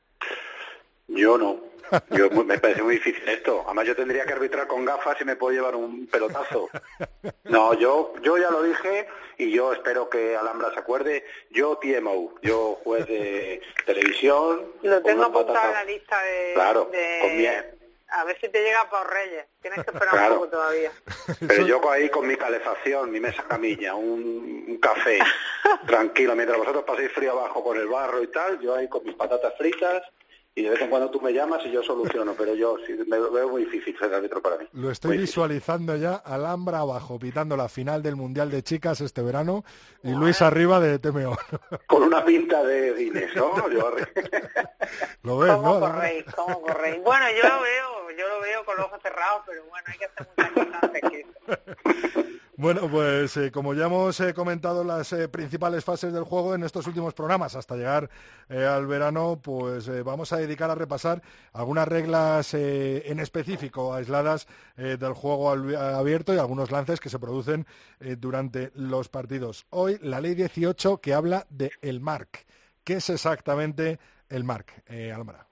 Yo no. Yo, me parece muy difícil esto. Además yo tendría que arbitrar con gafas y me puedo llevar un pelotazo. No, yo yo ya lo dije y yo espero que Alhambra se acuerde. Yo T M O, yo juez de televisión. Lo tengo apuntado en la lista de... Claro, de... con mi... A ver si te llega por Reyes. Tienes que esperar claro. un poco todavía. Pero yo ahí con mi calefacción, mi mesa camilla, un, un café, tranquilo, mientras vosotros paséis frío abajo con el barro y tal, yo ahí con mis patatas fritas. Y de vez en cuando tú me llamas y yo soluciono, pero yo sí, me veo muy difícil ser árbitro para mí. Lo estoy muy visualizando difícil. Ya, Alhambra abajo, pitando la final del Mundial de Chicas este verano y ah, Luis arriba de T M O. Con una pinta de Guinness, ¿no? Yo... Lo ves, ¿Cómo ¿no? corréis? ¿Cómo corréis? Bueno, yo lo veo, yo lo veo con los ojos cerrados, pero bueno, hay que hacer muchas cosas antes que eso. Bueno, pues eh, como ya hemos eh, comentado las eh, principales fases del juego en estos últimos programas hasta llegar eh, al verano, pues eh, vamos a dedicar a repasar algunas reglas eh, en específico aisladas eh, del juego al, abierto y algunos lances que se producen eh, durante los partidos. Hoy la ley dieciocho que habla de el mark. ¿Qué es exactamente el mark, eh, Alhambra?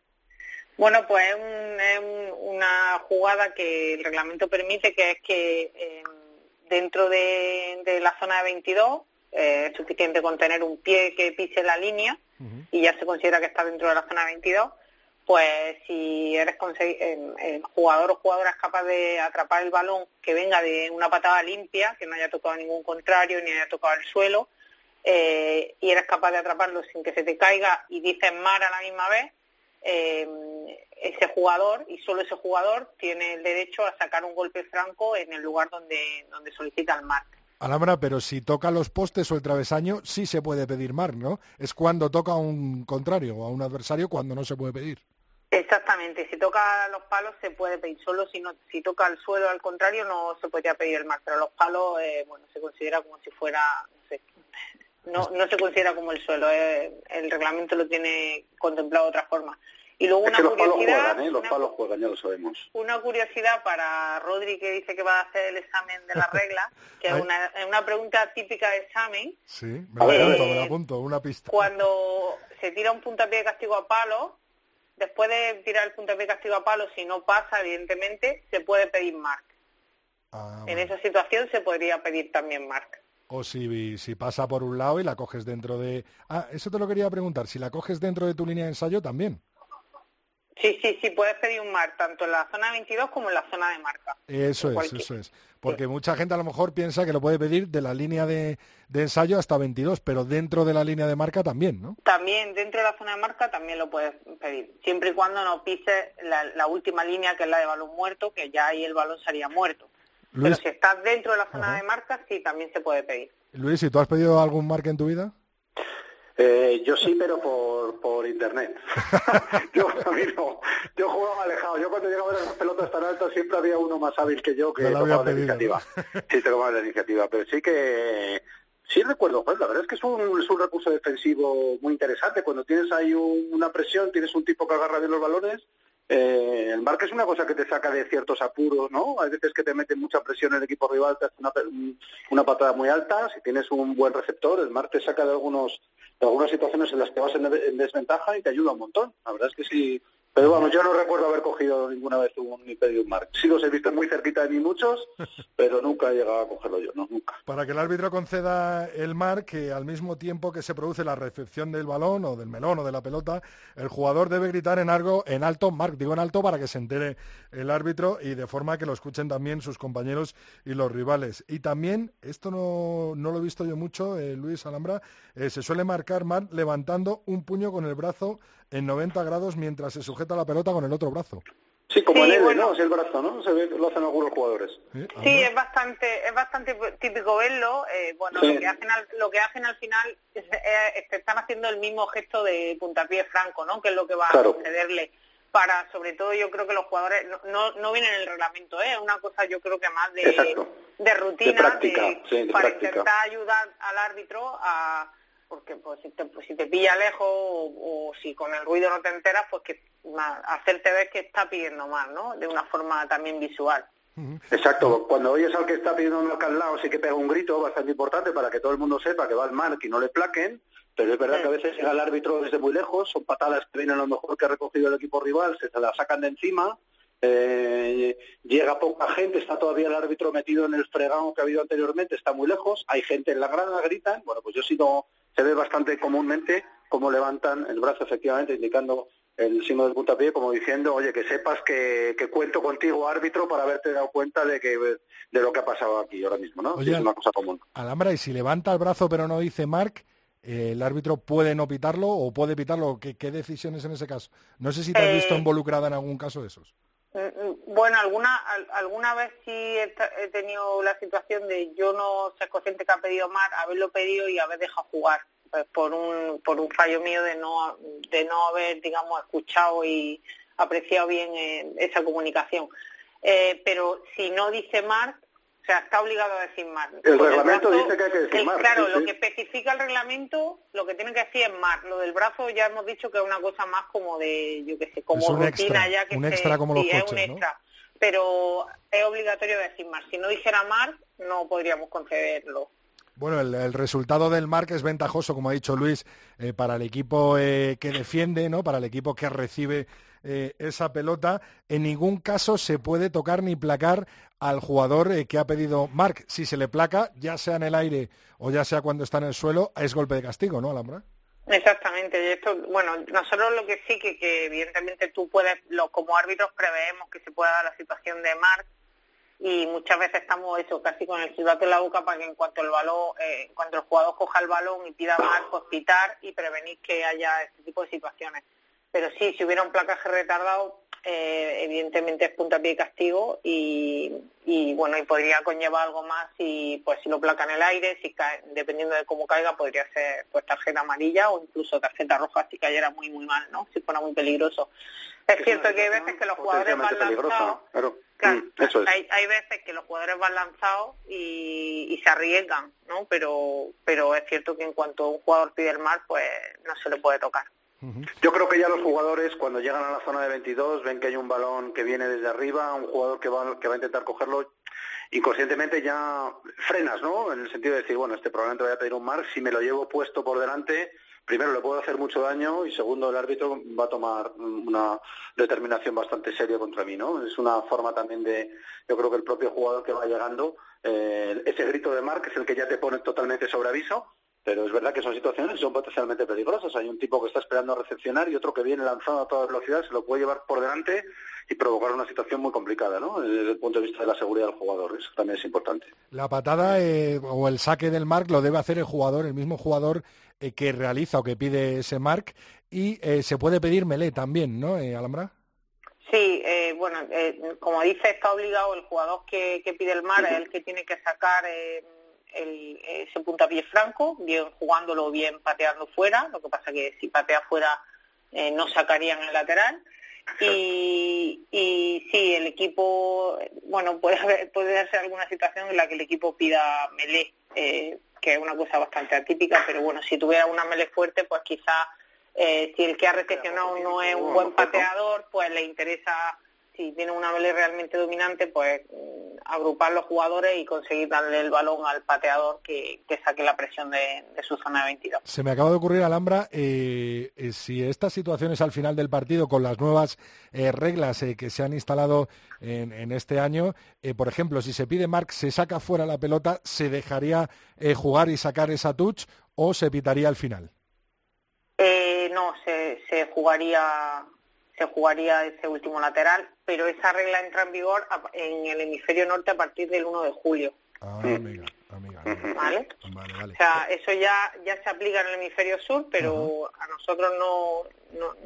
Bueno, pues es, un, es un, una jugada que el reglamento permite, que es que eh, dentro de, de la zona de veintidós eh, es suficiente con tener un pie que pise la línea uh-huh. y ya se considera que está dentro de la zona de veintidós, pues si eres el, el jugador o jugadora es capaz de atrapar el balón que venga de una patada limpia, que no haya tocado ningún contrario ni haya tocado el suelo, eh, y eres capaz de atraparlo sin que se te caiga y dices mar a la misma vez, eh, ese jugador y solo ese jugador tiene el derecho a sacar un golpe franco en el lugar donde, donde solicita el mark. Alhambra, pero si toca los postes o el travesaño sí se puede pedir mark, ¿no? Es cuando toca a un contrario o a un adversario cuando no se puede pedir. Exactamente, si toca los palos se puede pedir, solo si no si toca el suelo al contrario no se podría pedir el mark, pero los palos eh, bueno se considera como si fuera, no sé, no, no se considera como el suelo, eh, el reglamento lo tiene contemplado de otra forma. Y luego una es que los curiosidad, palos juegan, ¿eh? Los una, palos juegan, ya lo sabemos. Una curiosidad para Rodri, que dice que va a hacer el examen de la regla, que es una, es una pregunta típica de examen. Sí, me la apunto, me la apunto, una pista. Cuando se tira un puntapié de castigo a palo, después de tirar el puntapié de castigo a palo, si no pasa, evidentemente, se puede pedir mark. Ah, en bueno. Esa situación se podría pedir también mark. O si, si pasa por un lado y la coges dentro de... Ah, eso te lo quería preguntar, si la coges dentro de tu línea de ensayo también. Sí, sí, sí, puedes pedir un mark, tanto en la zona veintidós como en la zona de marca. Eso es, cualquier. eso es. Porque sí. Mucha gente a lo mejor piensa que lo puede pedir de la línea de, de ensayo hasta veintidós, pero dentro de la línea de marca también, ¿no? También, dentro de la zona de marca también lo puedes pedir, siempre y cuando no pises la, la última línea, que es la de balón muerto, que ya ahí el balón sería muerto. Luis... Pero si estás dentro de la zona Ajá. de marca, sí, también se puede pedir. Luis, ¿y tú has pedido algún marca en tu vida? Eh, yo sí, pero por por internet. yo a mí no. Yo jugaba alejado. Yo cuando llegaba a ver las pelotas tan altas siempre había uno más hábil que yo que no tomaba la pedido, iniciativa. ¿no? Sí, tomaba la iniciativa. Pero sí que sí recuerdo, pues la verdad es que es un, es un recurso defensivo muy interesante. Cuando tienes ahí un, una presión, tienes un tipo que agarra bien los balones. Eh, el marca es una cosa que te saca de ciertos apuros, ¿no? Hay veces que te mete mucha presión el equipo rival, te hace una, una patada muy alta. Si tienes un buen receptor, el marca te saca de algunos de algunas situaciones en las que vas en, en desventaja y te ayuda un montón. La verdad es que sí. Pero vamos, yo no recuerdo haber cogido ninguna vez un, ni pedido un mark. Sí los he visto muy cerquita de mí muchos, pero nunca he llegado a cogerlo yo, no, nunca. Para que el árbitro conceda el mark, que al mismo tiempo que se produce la recepción del balón o del melón o de la pelota, el jugador debe gritar en algo, en alto, mark, digo en alto, para que se entere el árbitro y de forma que lo escuchen también sus compañeros y los rivales. Y también, esto no, no lo he visto yo mucho, eh, Luis Alhambra, eh, se suele marcar mark levantando un puño con el brazo en noventa grados mientras se sujeta la pelota con el otro brazo. Sí, como Sí, en él, bueno. ¿no? Es el brazo, ¿no? Se ve, lo hacen algunos jugadores. Sí, es bastante es bastante típico verlo. Eh, bueno, Sí. lo que hacen al, lo que hacen al final es, es, es- están haciendo el mismo gesto de puntapié franco, ¿no? Que es lo que va Claro. a concederle para, sobre todo, yo creo que los jugadores no no, no viene en el reglamento, ¿eh? Es una cosa, yo creo que más de Exacto. de rutina, De práctica, sí, de para práctica. intentar ayudar al árbitro a porque pues si te, pues, si te pilla lejos o, o si con el ruido no te enteras, pues que más, hacerte ver que está pidiendo mal, ¿no? De una forma también visual. Exacto, cuando oyes al que está pidiendo un marca al lado, sí que pega un grito bastante importante para que todo el mundo sepa que va al mark y no le plaquen, pero es verdad que a veces llega el árbitro desde muy lejos, son patadas que vienen a lo mejor que ha recogido el equipo rival, se, se la sacan de encima, eh, llega poca gente, está todavía el árbitro metido en el fregado que ha habido anteriormente, está muy lejos, hay gente en la grada, gritan, bueno, pues yo he sido, se ve bastante comúnmente cómo levantan el brazo efectivamente indicando el signo del puntapié, como diciendo, oye, que sepas que, que cuento contigo, árbitro, para haberte dado cuenta de que de lo que ha pasado aquí ahora mismo, ¿no? Oye, es una cosa común. Alhambra, y si levanta el brazo pero no dice mark, eh, ¿el árbitro puede no pitarlo o puede pitarlo? ¿Qué, qué decisiones en ese caso? No sé si te has Eh, visto involucrada en algún caso de esos. Mm, mm, Bueno, alguna al- alguna vez sí he, ta- he tenido la situación de yo no ser consciente que ha pedido más, haberlo pedido y haber dejado jugar, pues por un por un fallo mío de no de no haber, digamos, escuchado y apreciado bien eh, esa comunicación. Eh, pero si no dice mark, o sea, está obligado a decir mark. El Con reglamento brazo, dice que hay que decir el- mark, Claro, sí, lo sí. que especifica el reglamento, lo que tiene que decir es mark. Lo del brazo ya hemos dicho que es una cosa más como de, yo qué sé, como Es un rutina extra, ya que un se- extra como los sí, es coches, un ¿no? extra. Pero es obligatorio decir mark. Si no dijera mark, no podríamos concederlo. Bueno, el, el resultado del mark es ventajoso, como ha dicho Luis, eh, para el equipo eh, que defiende, ¿no? Para el equipo que recibe eh, esa pelota. En ningún caso se puede tocar ni placar al jugador eh, que ha pedido mark. Si se le placa, ya sea en el aire o ya sea cuando está en el suelo, es golpe de castigo, ¿no, Alhambra? Exactamente, y esto, bueno, nosotros lo que sí que, que evidentemente tú puedes, lo, como árbitros preveemos que se pueda dar la situación de mark y muchas veces estamos eso, casi con el silbato en la boca para que en cuanto el balón, eh, en cuanto el jugador coja el balón y pida mark, pues pitar y prevenir que haya este tipo de situaciones. Pero sí, si hubiera un placaje retardado, eh, evidentemente es puntapié y castigo y, y bueno, y podría conllevar algo más si pues si lo placa en el aire, si cae, dependiendo de cómo caiga, podría ser pues tarjeta amarilla o incluso tarjeta roja si cayera muy muy mal, ¿no? Si fuera muy peligroso. Es Es cierto una que hay veces que los jugadores van potencialmente peligrosa, lanzados, claro. claro, Mm, eso es. hay, hay veces que los jugadores van lanzados y, y se arriesgan, ¿no? Pero pero es cierto que en cuanto un jugador pide el mark, pues no se le puede tocar. Yo creo que ya los jugadores cuando llegan a la zona de veintidós ven que hay un balón que viene desde arriba, un jugador que va, que va a intentar cogerlo, inconscientemente ya frenas, ¿no? En el sentido de decir, bueno, este probablemente vaya a pedir un mark, si me lo llevo puesto por delante, primero le puedo hacer mucho daño y segundo el árbitro va a tomar una determinación bastante seria contra mí, ¿no? Es una forma también de, yo creo que el propio jugador que va llegando, eh, ese grito de mark es el que ya te pone totalmente sobre aviso. Pero es verdad que son situaciones que son potencialmente peligrosas. Hay un tipo que está esperando a recepcionar y otro que viene lanzado a toda velocidad, se lo puede llevar por delante y provocar una situación muy complicada, ¿no? Desde el punto de vista de la seguridad del jugador, eso también es importante. La patada eh, o el saque del mark lo debe hacer el jugador, el mismo jugador eh, que realiza o que pide ese mark, y eh, se puede pedir melé también, ¿no, eh, Alhambra? Sí, eh, bueno, eh, como dice, está obligado el jugador que, que pide el mark, es el que tiene que sacar eh, el, ese puntapié franco, bien jugándolo o bien pateando fuera. Lo que pasa que si patea fuera eh, no sacarían el lateral. Y, y sí, el equipo, bueno, puede haber, puede darse alguna situación en la que el equipo pida melé, eh, que es una cosa bastante atípica, pero bueno, si tuviera una melé fuerte, pues quizá eh, si el que ha recepcionado no es un buen pateador, pues le interesa, si tiene una melé realmente dominante, pues agrupar los jugadores y conseguir darle el balón al pateador que, que saque la presión de, de su zona de veintidós. Se me acaba de ocurrir, Alhambra, eh, eh, si estas situaciones al final del partido, con las nuevas eh, reglas eh, que se han instalado en, en este año, eh, por ejemplo, si se pide mark, se saca fuera la pelota, ¿se dejaría eh, jugar y sacar esa touch o se pitaría al final? Eh, no, se, se jugaría se jugaría ese último lateral, pero esa regla entra en vigor a, en el hemisferio norte a partir del uno de julio. Ah, amiga, amiga, amiga. ¿Vale? Vale, vale. O sea, eso ya ya se aplica en el hemisferio sur, pero uh-huh. a nosotros no, no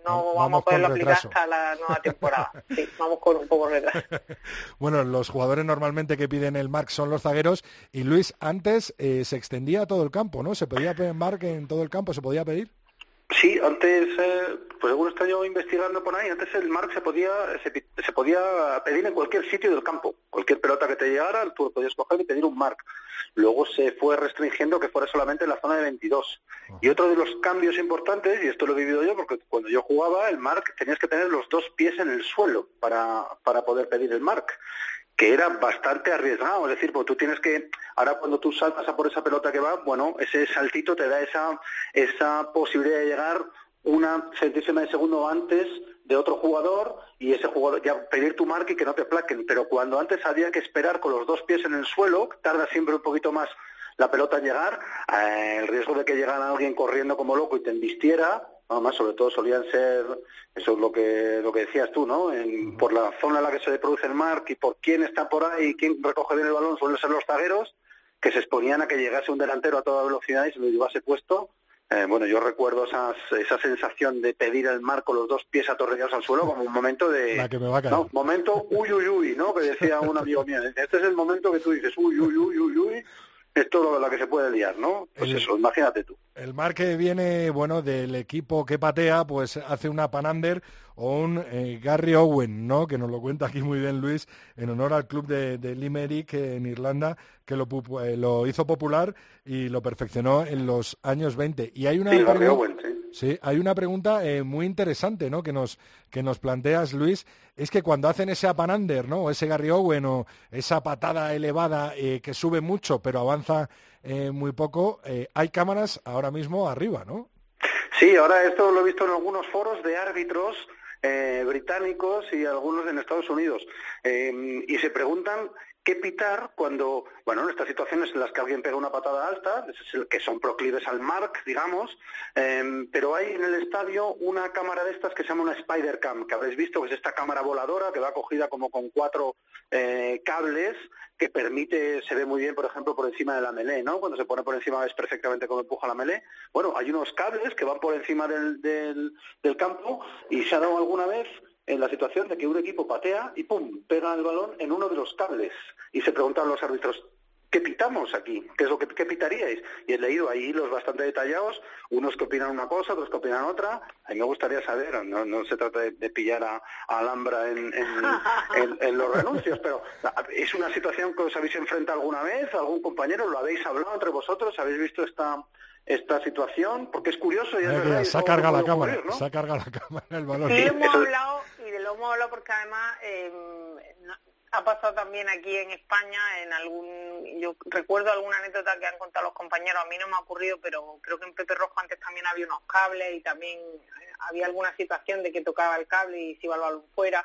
no vamos, vamos a poderlo aplicar retraso. hasta la nueva temporada. Sí, vamos con un poco de retraso. Bueno, los jugadores normalmente que piden el mark son los zagueros. Y Luis, antes eh, se extendía a todo el campo, ¿no? ¿Se podía pedir mark en todo el campo? ¿Se podía pedir? Sí, antes, eh, pues según estoy yo investigando por ahí, antes el mark se podía se, se podía pedir en cualquier sitio del campo. Cualquier pelota que te llegara, tú podías coger y pedir un mark. Luego se fue restringiendo que fuera solamente en la zona de veintidós. Uh-huh. Y otro de los cambios importantes, y esto lo he vivido yo, porque cuando yo jugaba, el mark tenías que tener los dos pies en el suelo para, para poder pedir el mark, que era bastante arriesgado, es decir, pues tú tienes que, ahora cuando tú saltas a por esa pelota que va, bueno, ese saltito te da esa esa posibilidad de llegar una centésima de segundo antes de otro jugador y ese jugador ya pedir tu marca y que no te aplaquen, pero cuando antes había que esperar con los dos pies en el suelo, tarda siempre un poquito más la pelota en llegar, eh, el riesgo de que llegara alguien corriendo como loco y te embistiera, además sobre todo solían ser, eso es lo que lo que decías tú, ¿no? En, por la zona en la que se produce el mark y por quién está por ahí, quién recoge bien el balón, suelen ser los zagueros, que se exponían a que llegase un delantero a toda velocidad y se lo llevase puesto. Eh, bueno, yo recuerdo esas, esa sensación de pedir el marco con los dos pies atornillados al suelo como un momento de... La que me va a caer. No, momento uy, uy, uy, ¿no? Que decía un amigo mío. Este es el momento que tú dices uy, uy, uy, uy, uy. Es todo lo que se puede liar, ¿no? Pues el, eso, imagínate tú. El mar que viene, bueno, del equipo que patea, pues hace una Panander o un eh, Gary Owen, ¿no? Que nos lo cuenta aquí muy bien Luis, en honor al club de, de Limerick eh, en Irlanda, que lo, eh, lo hizo popular y lo perfeccionó en los años veinte. Y hay una sí, Gary Owen, sí. Sí, hay una pregunta eh, muy interesante, ¿no? Que nos que nos planteas, Luis, es que cuando hacen ese Apanander, ¿no? O ese Gary Owen o esa patada elevada eh, que sube mucho pero avanza eh, muy poco, eh, hay cámaras ahora mismo arriba, ¿no? Sí, ahora esto lo he visto en algunos foros de árbitros eh, británicos y algunos en Estados Unidos eh, y se preguntan qué pitar cuando, bueno, en estas situaciones en las que alguien pega una patada alta, que son proclives al mark, digamos, eh, pero hay en el estadio una cámara de estas que se llama una Spider Cam, que habréis visto, que es esta cámara voladora que va cogida como con cuatro eh, cables, que permite, se ve muy bien, por ejemplo, por encima de la melé, ¿no? Cuando se pone por encima ves perfectamente cómo empuja la melé. Bueno, hay unos cables que van por encima del, del, del campo y se ha dado alguna vez en la situación de que un equipo patea y ¡pum!, pega el balón en uno de los cables. Y se preguntan los árbitros, ¿qué pitamos aquí? ¿Qué es lo que qué pitaríais? Y he leído ahí hilos bastante detallados, unos que opinan una cosa, otros que opinan otra. A mí me gustaría saber, no, no se trata de, de pillar a, a Alhambra en, en, en, en los renuncios, pero ¿es una situación que os habéis enfrentado alguna vez? ¿Algún compañero? ¿Lo habéis hablado entre vosotros? ¿Habéis visto esta... esta situación? Porque es curioso y es eh, verdad. Se ha cargado la cámara, ocurrir, ¿no? se ha cargado la cámara el balón. Sí, hemos hablado, y de lo hemos hablado porque además eh, no, ha pasado también aquí en España, en algún, yo recuerdo alguna anécdota que han contado los compañeros, a mí no me ha ocurrido, pero creo que en Pepe Rojo antes también había unos cables y también había alguna situación de que tocaba el cable y se iba el balón fuera.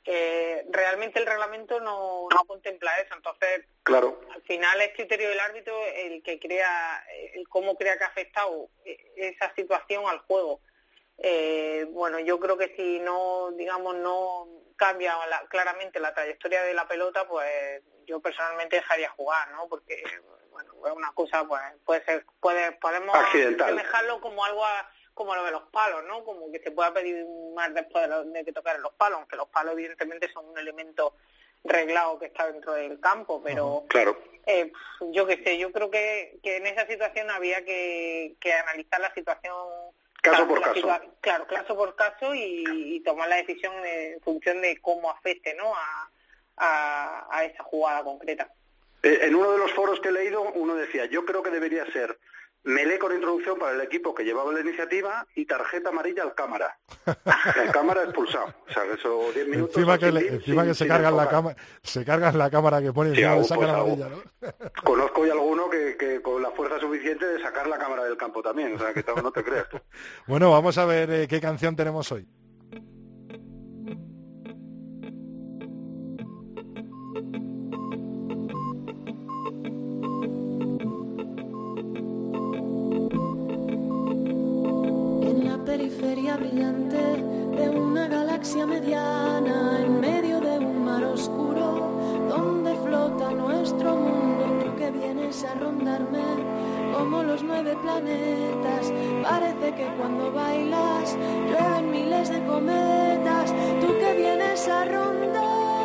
Eh, realmente el reglamento no, no contempla eso, entonces claro, al final es criterio del árbitro el que crea, el cómo crea que ha afectado esa situación al juego. Eh, bueno, yo creo que si no, digamos, no cambia la, claramente la trayectoria de la pelota, pues yo personalmente dejaría jugar, ¿no? Porque bueno, es una cosa, pues puede ser, puede, podemos asemejarlo como algo a, como lo de los palos, ¿no? Como que se pueda pedir más después de, lo, de que tocar los palos, aunque los palos evidentemente son un elemento reglado que está dentro del campo, pero claro. eh, yo qué sé, yo creo que, que en esa situación había que, que analizar la situación caso por caso. Situa- claro, caso por caso y, y tomar la decisión en función de cómo afecte, ¿no? a, a, a esa jugada concreta. Eh, en uno de los foros que he leído, uno decía, yo creo que debería ser melé con introducción para el equipo que llevaba la iniciativa y tarjeta amarilla al cámara. El cámara expulsado. O sea, eso diez minutos. Encima que, le, sin, encima sin, que se sin cargan la cámara, se cargan la cámara que pone sí, encima, hago, le sacan pues, la hago. amarilla, ¿no? Conozco ya alguno que, que con la fuerza suficiente de sacar la cámara del campo también. O sea, que no te creas tú. Bueno, vamos a ver eh, qué canción tenemos hoy. Periferia brillante de una galaxia mediana, en medio de un mar oscuro, donde flota nuestro mundo. Tú que vienes a rondarme como los nueve planetas, Parece que cuando bailas llueven miles de cometas. Tú que vienes a rondarme,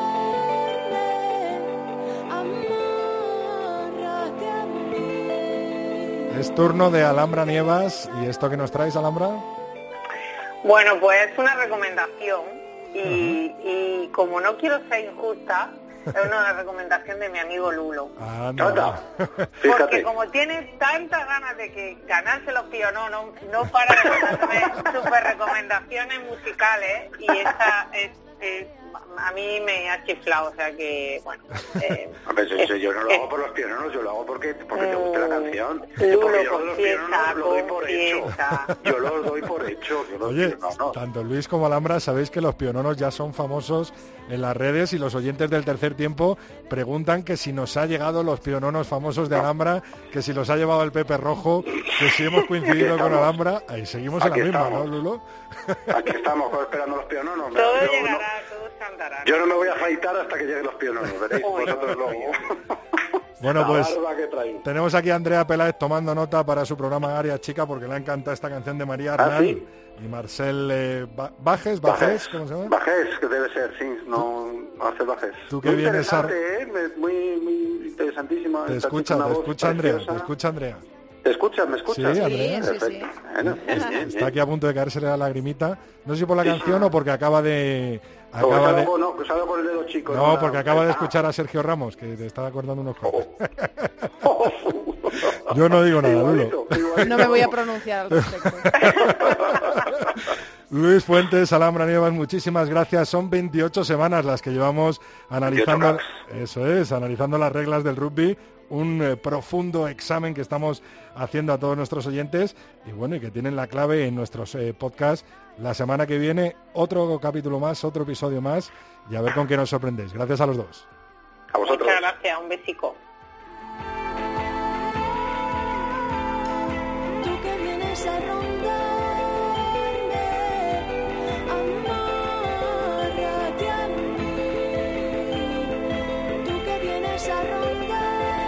amárrate a mí. Es turno de Alhambra Nievas. ¿Y esto que nos traes, Alhambra? Bueno, pues es una recomendación y, uh-huh. y como no quiero ser injusta, es una recomendación de mi amigo Lulo. Ah, no. Porque como tiene tantas ganas de que ganarse los piononos, no para de mandarme super recomendaciones musicales y esta es, es, a mí me ha chiflado, o sea que, bueno... Eh, Hombre, yo, yo, yo no lo hago por los piononos, yo lo hago porque, porque te gusta la canción. Lulo, porque yo los piononos los doy por hecho. Yo los doy por hecho. Yo los Oye, piononos. Tanto Luis como Alhambra sabéis que los piononos ya son famosos en las redes y los oyentes del tercer tiempo preguntan que si nos ha llegado los piononos famosos de Alhambra, que si los ha llevado el Pepe Rojo, que si hemos coincidido con Alhambra. Ahí seguimos Aquí en la misma, estamos. ¿no, Lulo? Aquí estamos esperando los piononos. Todo yo, llegará, no, todo cantará. yo no me voy a afeitar hasta que lleguen los piononos, veréis vosotros luego. Bueno, pues tenemos aquí a Andrea Peláez tomando nota para su programa Área Chica porque le ha encantado esta canción de María Arnal. ¿Ah, sí? Y Marcel eh, ba Bajes, Bajes, ¿cómo se llama? Bajes, que debe ser, sí, no, Marcel Bajes. Tú que muy vienes a... ¿eh? Muy, muy interesantísima. Te escucha, te escucha Andrea, preciosa. te escucha Andrea. ¿Te escuchas? ¿Me escuchas? Sí, Andrea. Sí, sí, sí. Bueno, bien, bien, Está bien. aquí a punto de caerse la lagrimita. No sé si por la canción o porque acaba de... O Acaba salgo, de... con, no, salgo con el dedo chico. No, no porque la... acaba de ah. escuchar a Sergio Ramos, que te estaba acordando unos cosas. Yo no digo nada, Lulo. No me voy a pronunciar al respecto. Luis Fuentes, Alhambra Nievas, muchísimas gracias. Son veintiocho semanas las que llevamos analizando, eso es, analizando las reglas del rugby, un eh, profundo examen que estamos haciendo a todos nuestros oyentes y bueno, y que tienen la clave en nuestros eh, podcasts. La semana que viene otro capítulo más, otro episodio más y a ver con qué nos sorprendéis. Gracias a los dos. A vosotros. Muchas gracias, un besico. Tú que vienes a rondarme, amárrate a mí. Tú que vienes a rondarme,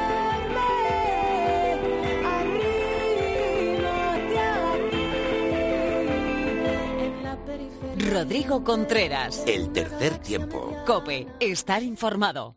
arrímate aquí. En la periferia. Rodrigo Contreras. El tercer tiempo. COPE. Estar informado.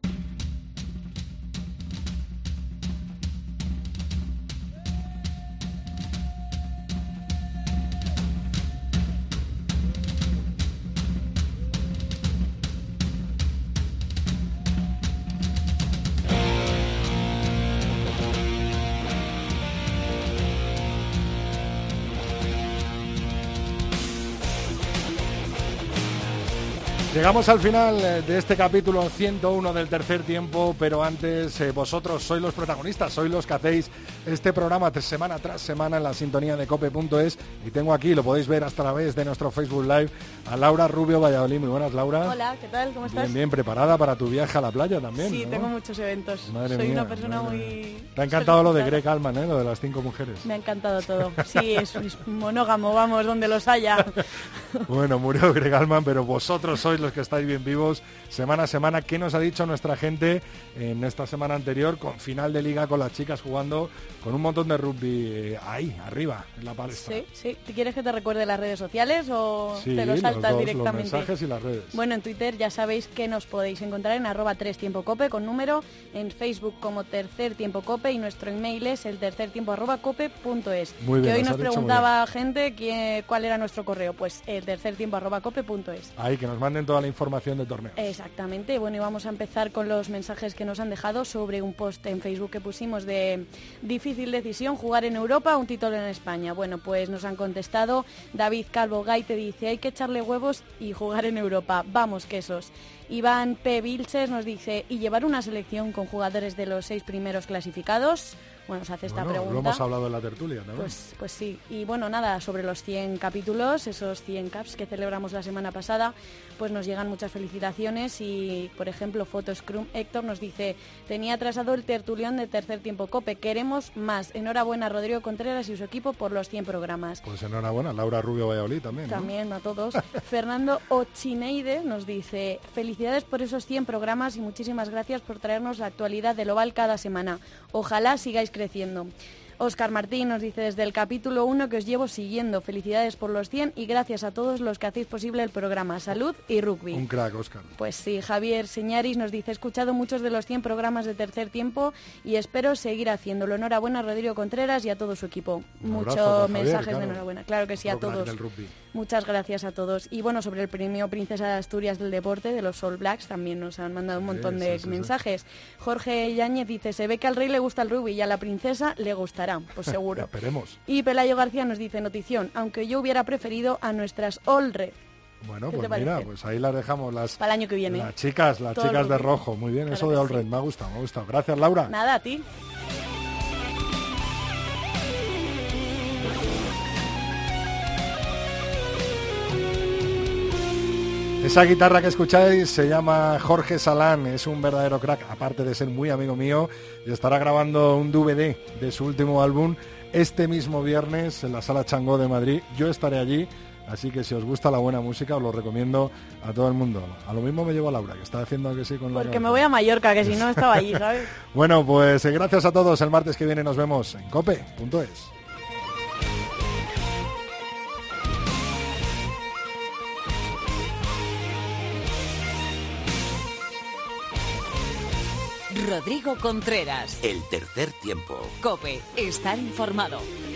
Llegamos al final de este capítulo ciento uno del tercer tiempo, pero antes eh, vosotros sois los protagonistas, sois los que hacéis este programa semana tras semana en la sintonía de cope punto es y tengo aquí, lo podéis ver a través de nuestro Facebook Live, a Laura Rubio Valladolid. Muy buenas, Laura. Hola, ¿qué tal? ¿Cómo estás? Bien, bien, preparada para tu viaje a la playa también, Sí, ¿no? tengo muchos eventos. Madre Soy mía, una persona madre muy... mía. Te ha encantado lo de Greg Allman, ¿eh? Lo de las cinco mujeres. Me ha encantado todo. Sí, es, es monógamo, vamos, donde los haya. Bueno, murió Greg Allman, pero vosotros sois los que estáis bien vivos semana a semana. ¿Qué nos ha dicho nuestra gente en esta semana anterior con final de liga, con las chicas jugando, con un montón de rugby eh, ahí, arriba, en la palestra? Sí, sí. ¿Te quieres que te recuerde las redes sociales o Sí, te lo saltas los dos, directamente? los mensajes y las redes. Bueno, en Twitter ya sabéis que nos podéis encontrar en arroba tres tiempo cope con número, en Facebook como tercer tiempo cope y nuestro email es el tercer tiempo arroba cope punto es. Muy bien, que hoy nos nos has dicho preguntaba gente que, cuál era nuestro correo, pues el tercer tiempo arroba cope punto es. Ahí, que nos manden toda la información del torneo. Exactamente. Bueno, y vamos a empezar con los mensajes que nos han dejado sobre un post en Facebook que pusimos de difícil decisión, jugar en Europa, un título en España. Bueno, pues nos han contestado. David Calvo Gaite dice, hay que echarle huevos y jugar en Europa. Vamos, quesos. Iván P. Vilches nos dice, y llevar una selección con jugadores de los seis primeros clasificados. Bueno, se hace esta Bueno, pregunta. lo hemos hablado en la tertulia también. Pues, pues sí. Y bueno, nada, sobre los cien capítulos, esos cien caps que celebramos la semana pasada, pues nos llegan muchas felicitaciones y, por ejemplo, Photoscrum Héctor nos dice, tenía atrasado el tertulión de Tercer Tiempo Cope, queremos más. Enhorabuena Rodrigo Contreras y su equipo por los cien programas. Pues enhorabuena, Laura Rubio Valladolid también, ¿no? También a todos. Fernando Ochineide nos dice, felicidades por esos cien programas y muchísimas gracias por traernos la actualidad del Oval cada semana. Ojalá sigáis creciendo. Óscar Martín nos dice desde el capítulo uno que os llevo siguiendo. Felicidades por los cien y gracias a todos los que hacéis posible el programa. Salud y rugby. Un crack, Óscar. Pues sí, Javier Señaris nos dice, he escuchado muchos de los cien programas de Tercer Tiempo y espero seguir haciéndolo. Enhorabuena a Rodrigo Contreras y a todo su equipo. Muchos mensajes claro. de enhorabuena. Claro que sí, a todos. Muchas gracias a todos. Y bueno, sobre el premio Princesa de Asturias del Deporte de los All Blacks también nos han mandado un montón sí, de sí, mensajes. Sí, sí. Jorge Yáñez dice, se ve que al rey le gusta el rugby y a la princesa le gustará. Pues seguro. Esperemos. Y Pelayo García nos dice, notición, aunque yo hubiera preferido a nuestras All Red. Bueno, pues mira, pues ahí las dejamos las para el año que viene. Las chicas, las Todo chicas de rojo. Muy bien, claro eso de All Red, sí. me ha gustado, me ha gustado. Gracias, Laura. Nada, a ti. Esa guitarra que escucháis se llama Jorge Salán, es un verdadero crack, aparte de ser muy amigo mío, y estará grabando un D V D de su último álbum este mismo viernes en la Sala Changó de Madrid. Yo estaré allí, así que si os gusta la buena música os lo recomiendo a todo el mundo. A lo mismo me llevo a Laura, que está haciendo que sí con la... Porque me voy a Mallorca, que si no estaba allí, ¿sabes? Bueno, pues gracias a todos, el martes que viene nos vemos en cope punto es. Rodrigo Contreras. El Tercer Tiempo. COPE. Estar informado.